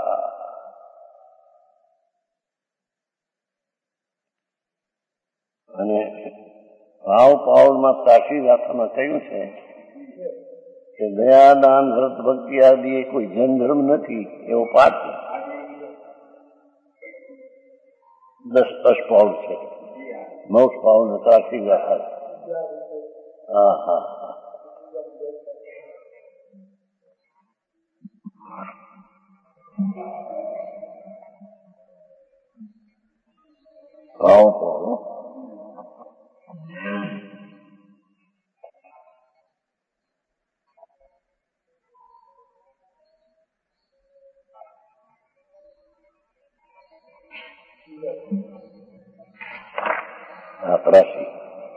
અને ભાવ પાવલમાં સાક્ષી ગાથામાં કહ્યું છે કે દયા દાન વ્રત ભક્તિ આદિ એ કોઈ જૈન ધર્મ નથી એવો પાઠ 10 પાઉલ છે. મોક્ષ પાઉલ સાક્ષી ગાથા. ભાવ પાઉલ રાશિ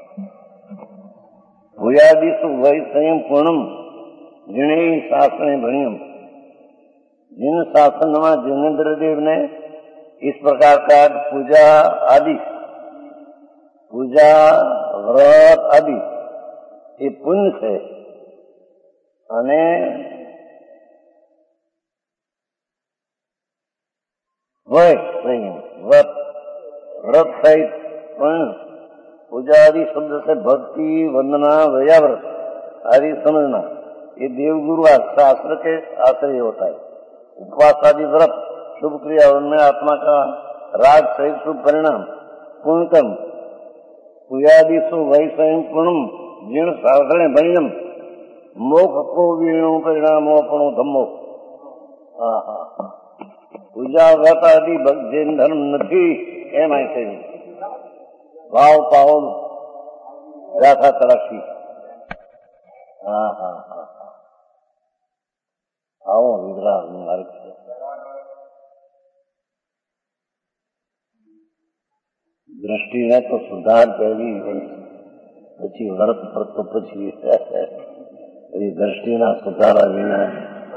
ભૂયાદિશુ વૈ સંયમ પૂર્ણમ जिणे शास्त्र भणियम. जिन शासन में जिनेन्द्र देव ने इस प्रकार का पूजा आदि, पूजा व्रत आदि ये पुण्य से અને वय संयम व्रत सहित पूजा आदि शब्द से भक्ति वंदना व्याव्रत आदि समझना ये देवगुरु शास्त्र के आश्रय होता है. उपवास आदि व्रत शुभ क्रिया उनमें आत्मा का राग सहित शुभ परिणाम पूर्णतम पूजादिशु वै स्वयं पूर्णम जीर्ण शास्त्र भणियम मोक्ष को वीणु परिणामो अपनो धम्मो. પૂજા વ્રત આદि જૈન ધર્મ નથી એમ અહીં કહ્યું. ભાવ પાવન ગાથા તલાશી. આવો વિગ્રહ માર્ગ છે. દ્રષ્ટિને તો સુધાર પહેલી પછી વ્રત પર તો પછી દ્રષ્ટિના સુધારા વિના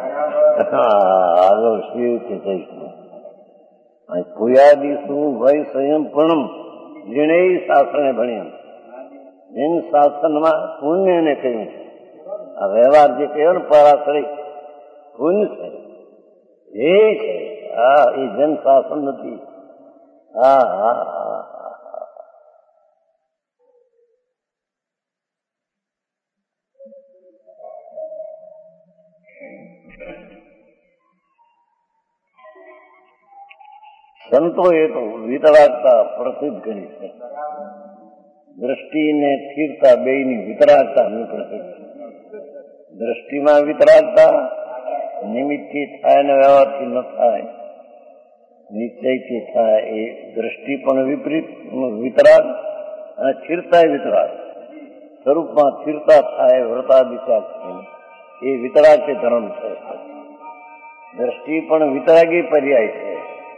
આગળ શિવ કે કહીશું. પૂયાદિશું વય સંયમ પૂર્ણમ જીણે શાસ્ત્ર ભણ્યા. જૈન શાસનમાં પુણ્યને કહ્યું. આ વ્યવહાર જે કહ્યો ને પરાશ્રય પુણ્ય છે એ છે. એ જૈન શાસન નથી. સંતોએ તો વિતરાગતા પ્રસિદ્ધ કરી છે. દ્રષ્ટિ ને સ્થિરતા બેયની વિતરાગતા પ્રસિદ્ધ છે. દ્રષ્ટિમાં વિતરાગતા નિમિત્તથી થાય ને વ્યવહારથી ન થાય, નિશ્ચયથી થાય. એ દ્રષ્ટિ પણ વિપરીત વિતરાગ અને સ્થિરતા વિતરાગ. સ્વરૂપમાં સ્થિરતા થાય વ્રતાદિચાર એ વિતરાગ કે ધર્મ છે. દ્રષ્ટિ પણ વિતરાગી પર્યાય છે.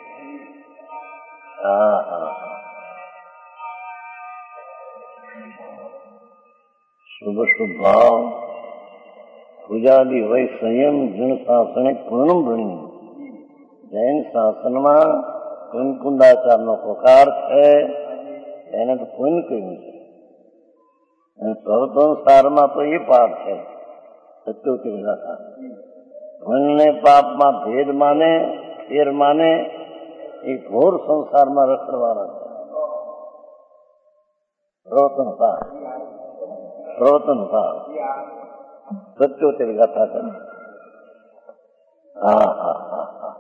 શુભ શુભ ભાવ પૂજાદિ વય સંયમ જૈન શાસને પૂર્ણ ભણી. જૈન શાસનમાં કુંકુંદાચારનો પ્રકાર છે એને તો પુણ્ય કહ્યું છે. અને સર્વસંસારમાં તો એ પાપ છે સત્યોતેર ગાથા. પુણ્ય પાપમાં ભેદ માને, ફેર માને એ ઘોર સંસારમાં રખડવાના છે. સર્વોત્તમ સાર 77 ગાથા કરે. હા હા હા હા.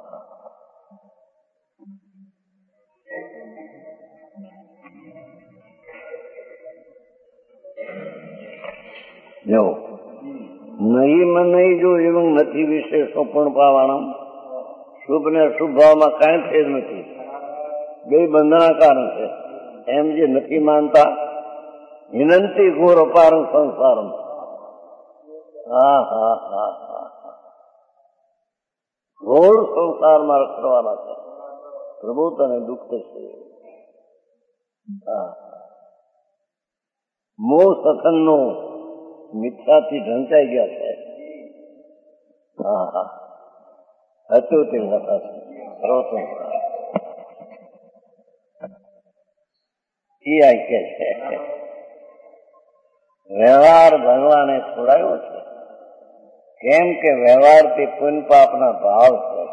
જો નહીં માં નહીં જો એવું નથી વિશેષો પણ પાવાના. શુભ ને અશુભ ભાવમાં કાંઈ ફેર નથી. બે બંધના કારણ છે. એમ જે નથી માનતા વિનંતી ઘોર અપાર સંસારમ. હા હા હા હા. ઘોર સંસારમાં રખડવાના છે. પ્રભુ તને દુઃખ થશે. મોહ સખનનો મિથ્યાથી ઢંચાઈ ગયા છે. હા હા. હતું તે હતા સર્વોત્તમ એ આ કે છે વ્યવહાર ભગવાને છોડાયો છે. કેમ કે વ્યવહારથી પુણ્ય પાપના ભાવ છે.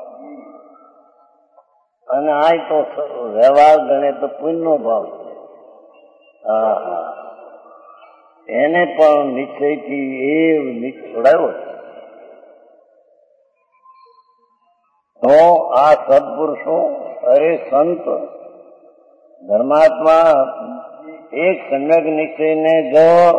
અને આ તો વ્યવહાર ગણે તો પુણ્યનો ભાવ છે. હા હા. એને પણ નિશ્ચયથી એ છોડાયો છે. તો આ સત્પુરુષો અરે સંત ધર્માત્મા એક સમ્યક નિશ્ચયને જ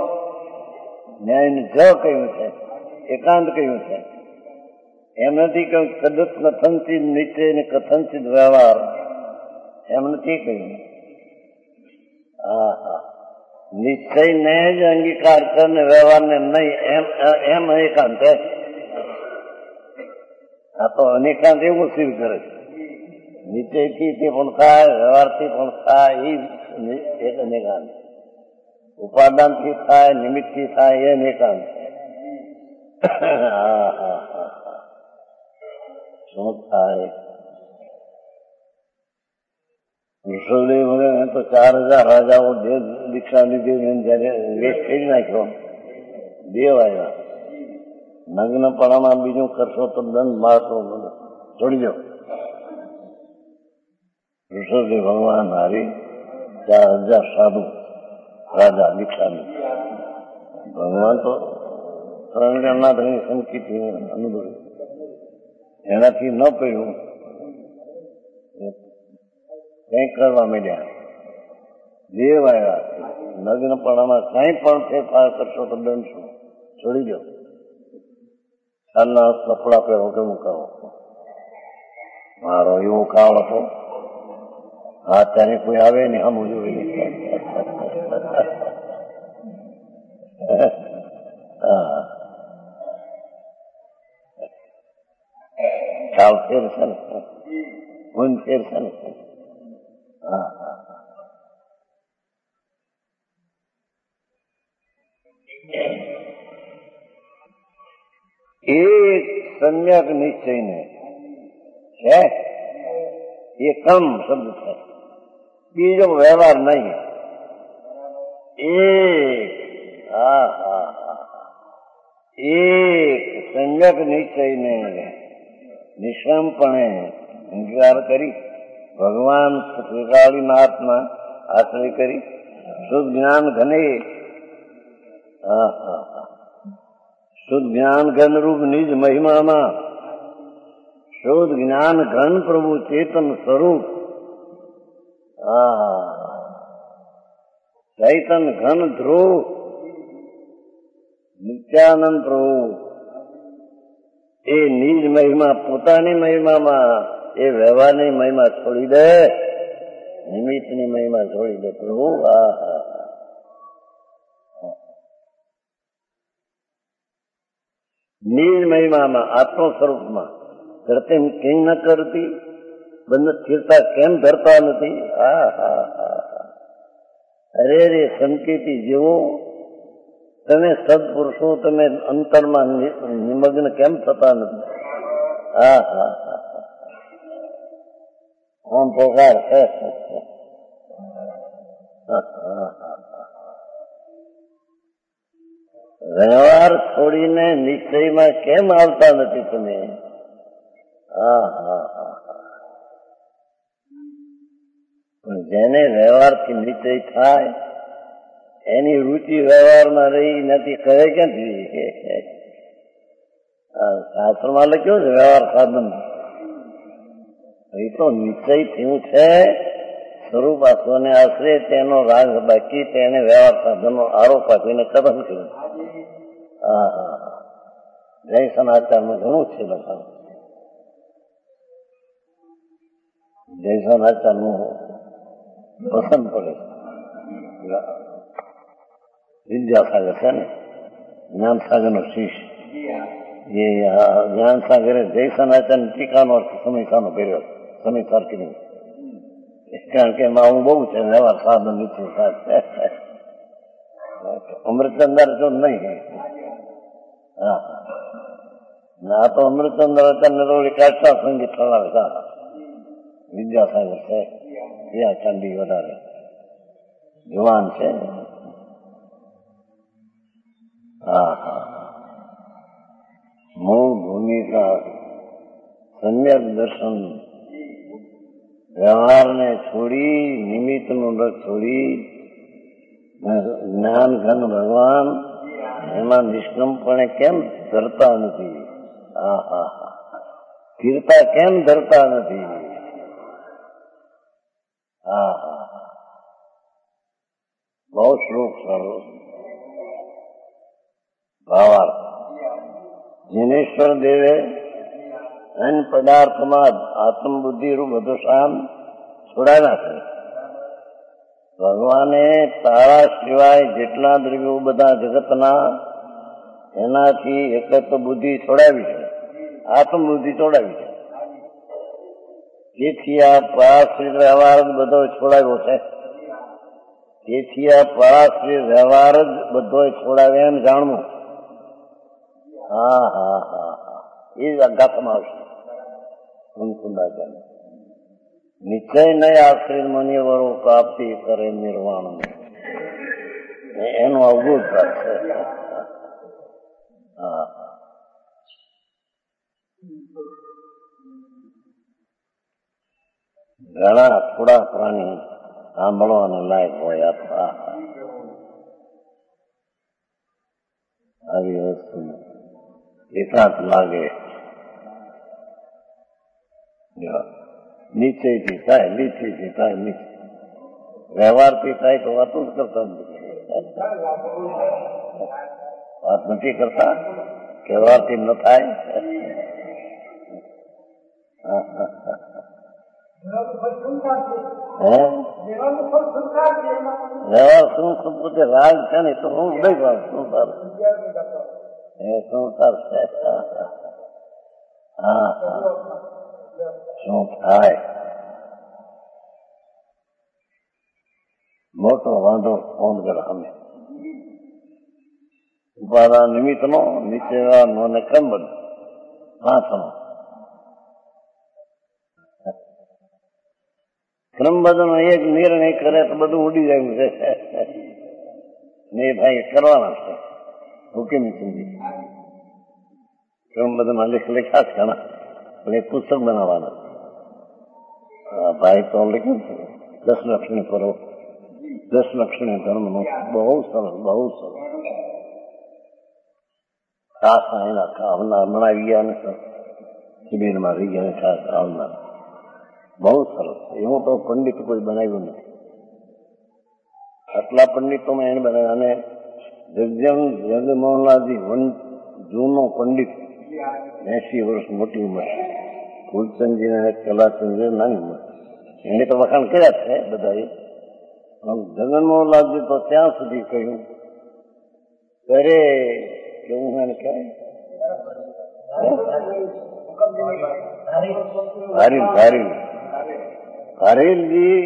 કહ્યું છે, એકાંત કહ્યું છે. એમ નથી કહ્યું કદત કથનચિત નિશ્ચય ને કથનચિત વ્યવહાર, એમ નથી કહ્યું. હા હા. નિશ્ચયને જ અંગીકાર કરીને વ્યવહારને નહીં, એમ એકાંત. આ તો અનેકાંત એવું સિદ્ધ કરે છે. નિશ્ચયથી તે પણ થાય, વ્યવહારથી પણ થાય, એ અનેકાંત. ઉપાદાનથી થાય, નિમિત્તથી થાય, એ અનેકાંત. હા હા હા. શું થાય? ઋષભદેવ ભગવાન તો 4000 રાજાઓ દીક્ષા લીધી, જયારે વેશ કરી નાખ્યો, દેવ આવ્યા. નગ્નપણામાં બીજું કરશો તો દંડ મારશો, છોડી દો. ઋષભદેવ ભગવાન હારી 4000 સાધુ રાજા દીક્ષાની. ભગવાન તો શરણનાથની સંકિતિ અનુભવી, એનાથી ન પડ્યું કઈ કરવા માંડ્યા. દેવ આવ્યા. નગ્નપણામાં કઈ પણ ફેરફાર કરશો તો દંડ શું, છોડી દો. સારના કપડા પહેરો કે મૂકાવો. મારો એવો કાળ હતો. હા, ત્યારે કોઈ આવે ને હમ જોઈ. કાળ ફેર છે ને, ગુણ ફેર છે ને. હા હા. એક સમ્યક નિશ્ચયને છે, એકમ શબ્દ છે, બીજો વ્યવહાર નહીં. એક હા હા હા. એક સમ્યક નિશ્ચયને નિષ્કામપણે અંગીકાર કરી ભગવાન શ્રીકાળીનાથના આશ્રય કરી શુદ્ધ જ્ઞાન ઘને શુદ્ધ જ્ઞાન ઘન રૂપ નિજ મહિમામાં શુદ્ધ જ્ઞાન ઘન પ્રભુ ચેતન સ્વરૂપ ચૈતન ઘન ધ્રુવ નિત્યાનંદ પ્રભુ એ નિજ મહિમા પોતાની મહિમામાં એ વ્યવહારની મહિમા છોડી દે, નિમિત્તની મહિમા છોડી દે પ્રભુ. નિજ મહિમામાં આત્મ સ્વરૂપમાં કરતે કેમ ન કરતી, બંધ સ્થિરતા કેમ ધરતા નથી. અરે રે સંકેતી જેવો તમે સદપુરુષો, તમે અંતરમાં નિમગ્ન કેમ થતા નથી. આમ પોકાર છે. વ્યવહાર છોડીને નિશ્ચયમાં કેમ આવતા નથી તમે. પણ જેને વ્યવહારથી નિશ્ચય થાય એની રુચિ વ્યવહારમાં રહી નથી, કહે ક્યાંથી? શાસ્ત્રમાં લખ્યું છે વ્યવહાર સાધન, એ તો નિશ્ચય થયું છે. સ્વરૂપ આસોને આશરે તેનો રાગ બાકી તેને વ્યવહાર સાધનનો આરોપ આપીને કથન કર્યું. હા હા હા, જય સનાચારમાં ઘણું છે લખાણ. જય સનાચારનું પસંદ પડે. વિદ્યાસાગર છે ને, જ્ઞાનસાગર નો શિષ્ય, એ જ્ઞાનસાગરે જય સનાતન ટીકાનો અર્થ સમીક્ષાનો કર્યો, સમીક્ષા કરી. કારણ કે એમાં આવું બહુ છે વ્યવહાર સાધન નીચે સાથે અમૃતચંદ્ર તો નહીં. હા, આ તો અમૃતચંદ્ર અત્યારે કાચા સંગીત ચલાવે. વિદ્યાસાગર છે, ત્યાં ચાંદી વધારે જુવાન છે. હા હા, મૂળ ભૂમિકા સમ્યક દર્શન, વ્યવહારને છોડી, નિમિત્તનું રસ છોડી, જ્ઞાન ઘન ભગવાન એમાં નિષ્કંપણે કેમ ધરતા નથી? હા હા હા, સ્થિરતા કેમ ધરતા નથી? હા હા, બહુ શ્લોક સારો ભાવાર્થ. જીનેશ્વર દેવે અન પદાર્થમાં આત્મબુદ્ધિ રૂપ બધું શામ છોડાવ્યા છે. ભગવાને તારા સિવાય જેટલા દ્રવ્યો બધા જગતના, એનાથી એકત્વ બુદ્ધિ છોડાવી છે, આત્મબુદ્ધિ છોડાવી છે. તેથી આ પરાશ્રિત વ્યવહાર જ બધો છોડાવ્યો છે. તેથી આ પરાશ્રિત વ્યવહાર જ બધો છોડાવે એમ જાણવું. હા હા હા હા, એ ગાથામાં આવશે. નિશ્ચય નહીં આશ્રિત મનિવરો પ્રાપ્તિ કરે નિર્વાણ, એનું અવગુણ થશે. હા, ઘણા થોડા પ્રાણી સાંભળવાને લાયક હોય. આવી વસ્તુ એકાંત લાગે. નીચેથી થાય, નીચેથી થાય, નીચે વ્યવહારથી થાય તો વાતો જ કરતા નથી. વાત નથી કરતા, વ્યવહારથી ન થાય. વ્યવહાર શું પોતે રાગ છે ને, તો હું દઈ વાર સંસાર એ સંસાર છે. હા હા, શું થાય? મોટો વાંધો ફોન કરે અમે ઉપાદાન નિમિત્ત નો, નીચે નો ને ક્રમબદ્ધ પાંચનો. ક્રમબદ્ધ નો એક નિર્ણય કરે તો બધું ઉડી જાય છે. ને ભાઈ કરવાના છે હુકીમી સંગીત. ક્રમબદ્ધ માં લખ્યા છે ઘણા, પણ એ પુસ્તક બનાવવાના. ભાઈ તો લખ્યું છે 10 લક્ષણી કરો, 10 લક્ષણી ધર્મ નું. બહુ સરસ, બહુ સરસ. ખાસ એના આવનાર બનાવી ગયા ને શિબિરમાં રહી ગયા, ખાસ આવનાર. બહુ સરસ. એવું તો પંડિત કોઈ બનાવ્યું નથી. આટલા પંડિતોમાં એને બનાવ્યા. અને જગમોહનલાલજી જૂનો પંડિત, 80 વર્ષ મોટી ઉંમર. ફૂલચંદજી અને કલાચંદ્ર નાની ઉંમર. એને તો વખાણ કર્યા છે બધાએ. જગનમોહનલાલજી તો ત્યાં સુધી કહ્યું કરે કેવું એને કહેવાય, હરીલજી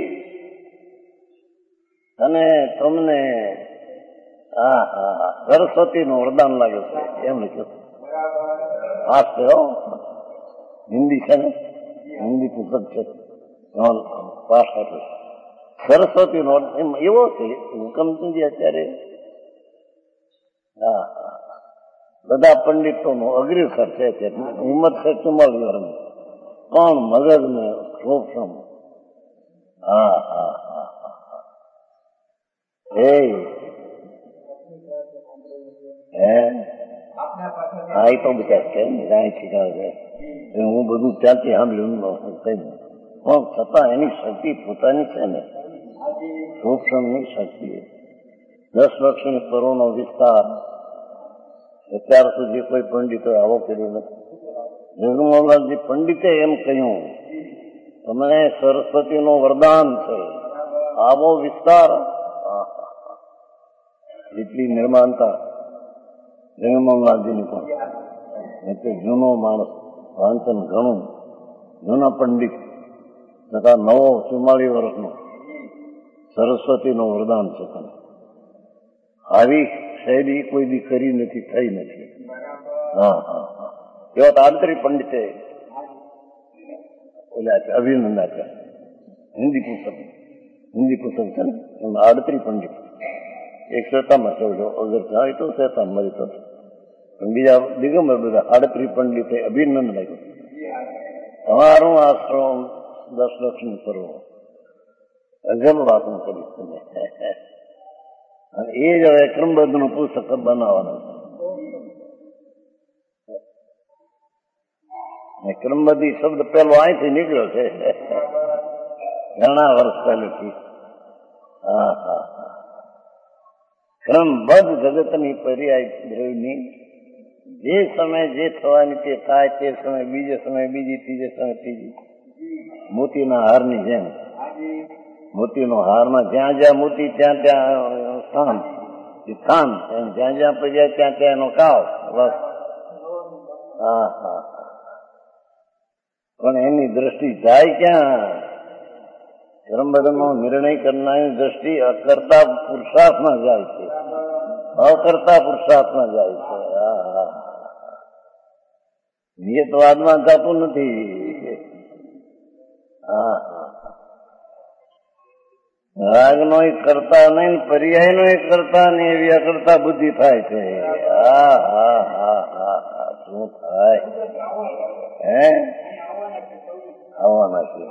અને તમને હા હા સરસ્વતી નું વરદાન લાગ્યું છે એમ લખ્યું. પાસ થયો, હિન્દી છે ને, હિન્દી પુસ્તક છે, પાસ હતો. સરસ્વતી નો એવો છે હુકમચંદજી અત્યારે. હા હા, બધા પંડિતો નો અગ્રેસર છે. ઉંમર છે 44 વર્ષની, પણ મગજ ને શોષણ. હા હા હા, એ હા એ તો બધા કે અહીંથી જાય હું બધું ત્યાંથી સાંભળ્યું પણ છતાં એની શક્તિ પોતાની છે ને, સૂક્ષ્મની શક્તિ 10 લક્ષની પરોનો વિસ્તાર અત્યાર સુધી કોઈ પંડિતો આવો કર્યો નથી. જગમોહનલાલજી પંડિતે એમ કહ્યું, તમને સરસ્વતીનું વરદાન છે, આવો વિસ્તાર. એટલી નિર્માણતા જગમોહનલાલજીની પણ. એટલે જૂનો માણસ, વાંચન ઘણું, જૂના પંડિત તથા 44 વર્ષનો સરસ્વતીનું વરદાન છે. તમે આવી શૈલી કોઈ દી કરી નથી, થઈ નથી. હા હા હા એવા આંતરિક પંડિતે ઓલા છે અભિનંદન આપ્યા. હિન્દી પુસ્તક છે ને એમાં 38 પંડિત એક શેતામાં કહ્યું અગર જાય તો શેતા મરી તો, પણ બીજા દિગંબર બધા 38 પંડિતે અભિનંદન આપ્યું. તમારું આશ્રમ 10 લક્ષની કરવો અગમ વાતો કરીશ તમે. અને એ જ હવે ક્રમબદ્ધનું પુસ્તક બનાવવાનું છે. ક્રમબદ્ધી શબ્દ પેલો અહીંથી નીકળ્યો છે ઘણા વર્ષ પહેલેથી. હા હા હા ક્રમબદ્ધ જગતની પર્યાય દ્રવ્યની જે સમય જે થવાની તે થાય, તે સમય બીજે સમય બીજી, ત્રીજે સમય ત્રીજી. મોતીના હારની જેમ મોતીનો હારમાં જ્યાં જ્યાં મોતી ત્યાં ત્યાં સ્થાન, જ્યાં જ્યાં પર્યાય ત્યાં ત્યાં એનો કાવ. બસ હા હા પણ એની દ્રષ્ટિ જાય ક્યાં? ક્રમબદ્ધનો નિર્ણય કરનારની દ્રષ્ટિ અકર્તા પુરુષાર્થમાં જાય છે, અકર્તા પુરુષાર્થમાં જાય છે. હા હા નિયતવાદમાં જતું નથી. હા રાગનો કરતા નહીં, પર્યાયનો કરતા નહીં, એવી અકર્તા બુદ્ધિ થાય છે. હા હા હા હા હા શું થાય? હે આવવાના છે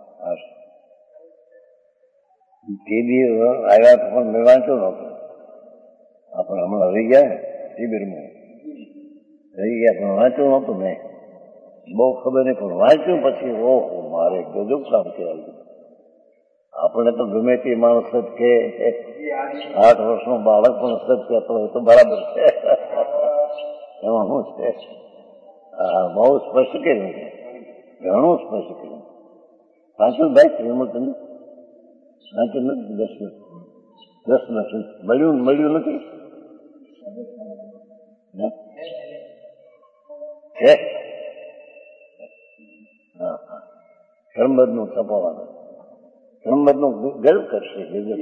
તે દી આવ્યા તો પણ મેં વાંચ્યું નહોતું. આપણે હમણાં રહી ગયા શિબિરમાં રહી ગયા પણ વાંચ્યું નહોતું મેં. બહુ ખબર નહીં પણ વાંચ્યું પછી ઓહો મારે ગજબ કામ કહેવાય. આપણે તો ગમે તે માણસ જ કે 8 વર્ષનો બાળક પણ સજ કહેતો હોય તો બરાબર છે. એમાં શું છે? હા બહુ સ્પષ્ટ કર્યું છે, ઘણું સ્પષ્ટ કર્યું. વાંચું ભાઈ શ્રીમૂર્તિ વાંચું નથી. 10 લક્ષ મળ્યું નથી છે. હા હા ક્રમબદ્ધનું તપાવવાનું, ક્રમબદ્ધનું ગર્વ કરશે.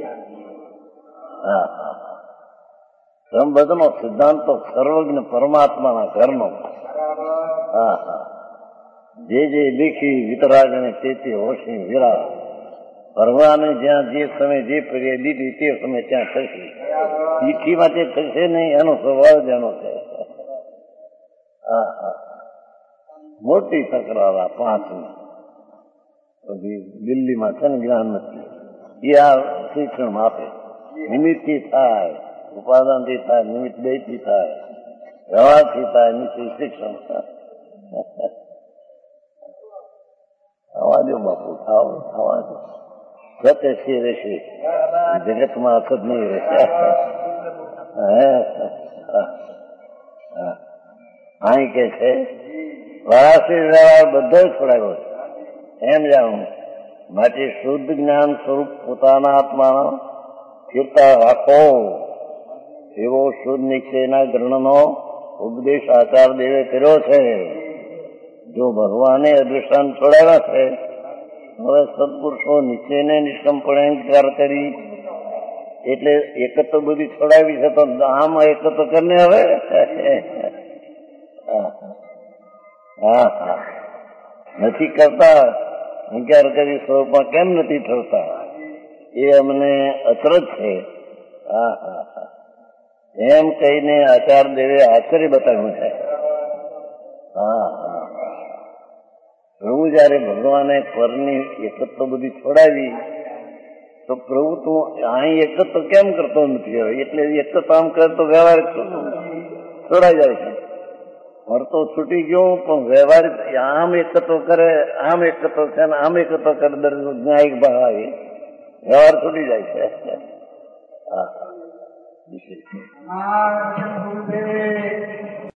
હા હા ક્રમબદ્ધનો સિદ્ધાંત તો સર્વજ્ઞ પરમાત્માના ઘરનો. હા હા જે જે દેખી વિતરાગ અને તેથી હોશી વિરા. ભગવાને જ્યાં જે સમય જે પર્યાય લીધી તે સમય ત્યાં થશે. ઈચ્છીમાં તે થશે નહીં, એનો સ્વભાવ જ એનો છે. હા હા મોટી તકરાર 5 દિલ્હીમાં છે ને જ્ઞાન નથી એ આ શિક્ષણ આપે. નિમિત્તથી થાય, ઉપાદાનથી થાય, નિમિત્ત 2થી થાય, વ્યવહારથી થાય, નિશ્ચય શિક્ષણ. થવા દો બાપુ, થવા દો. સત એસી રહેશે, જગતમાં અસત નહીં રહેશે. અહીં કે છે વારાસી વ્યવહાર બધો જ છોડાયો એમ જાણવું માટે શુદ્ધ જ્ઞાન સ્વરૂપ પોતાના આત્માનો સ્થિરતા રાખો એવો શુદ્ધ નિશ્ચયના ગ્રહણનો ઉપદેશ આચાર દેવે કર્યો છે. જો ભગવાને અદૃષ્ટાંત છોડાવ્યા છે, હવે સત્પુરુષો નિશ્ચયને નિષ્કમપણે અંગીકાર કરી એટલે એકત્ર બધી છોડાવી છે તો આમ એકત્ર કરીને હવે હા હા નથી કરતા. અંગીકાર કરી સ્વરૂપમાં કેમ નથી થતા એ અમને અચરજ છે. હા હા હા એમ કહીને આચાર દેવે આશ્ચર્ય બતાવ્યું છે. હા હા પ્રભુ જયારે ભગવાને પરની એકત્ર બધી છોડાવી તો પ્રભુ તું અહીં એકત્ર કેમ કરતો નથી હવે? એટલે એકત્ર કામ કરે તો વ્યવહાર છોડાઈ જાય છે. ફરતો છૂટી ગયો પણ વ્યવહારિક આમ એકતો કરે, આમ એકતો કરે, આમ એકતો કરે, દરેક ન્યાયિક ભાવ આવી વ્યવહાર છૂટી જાય છે. હા.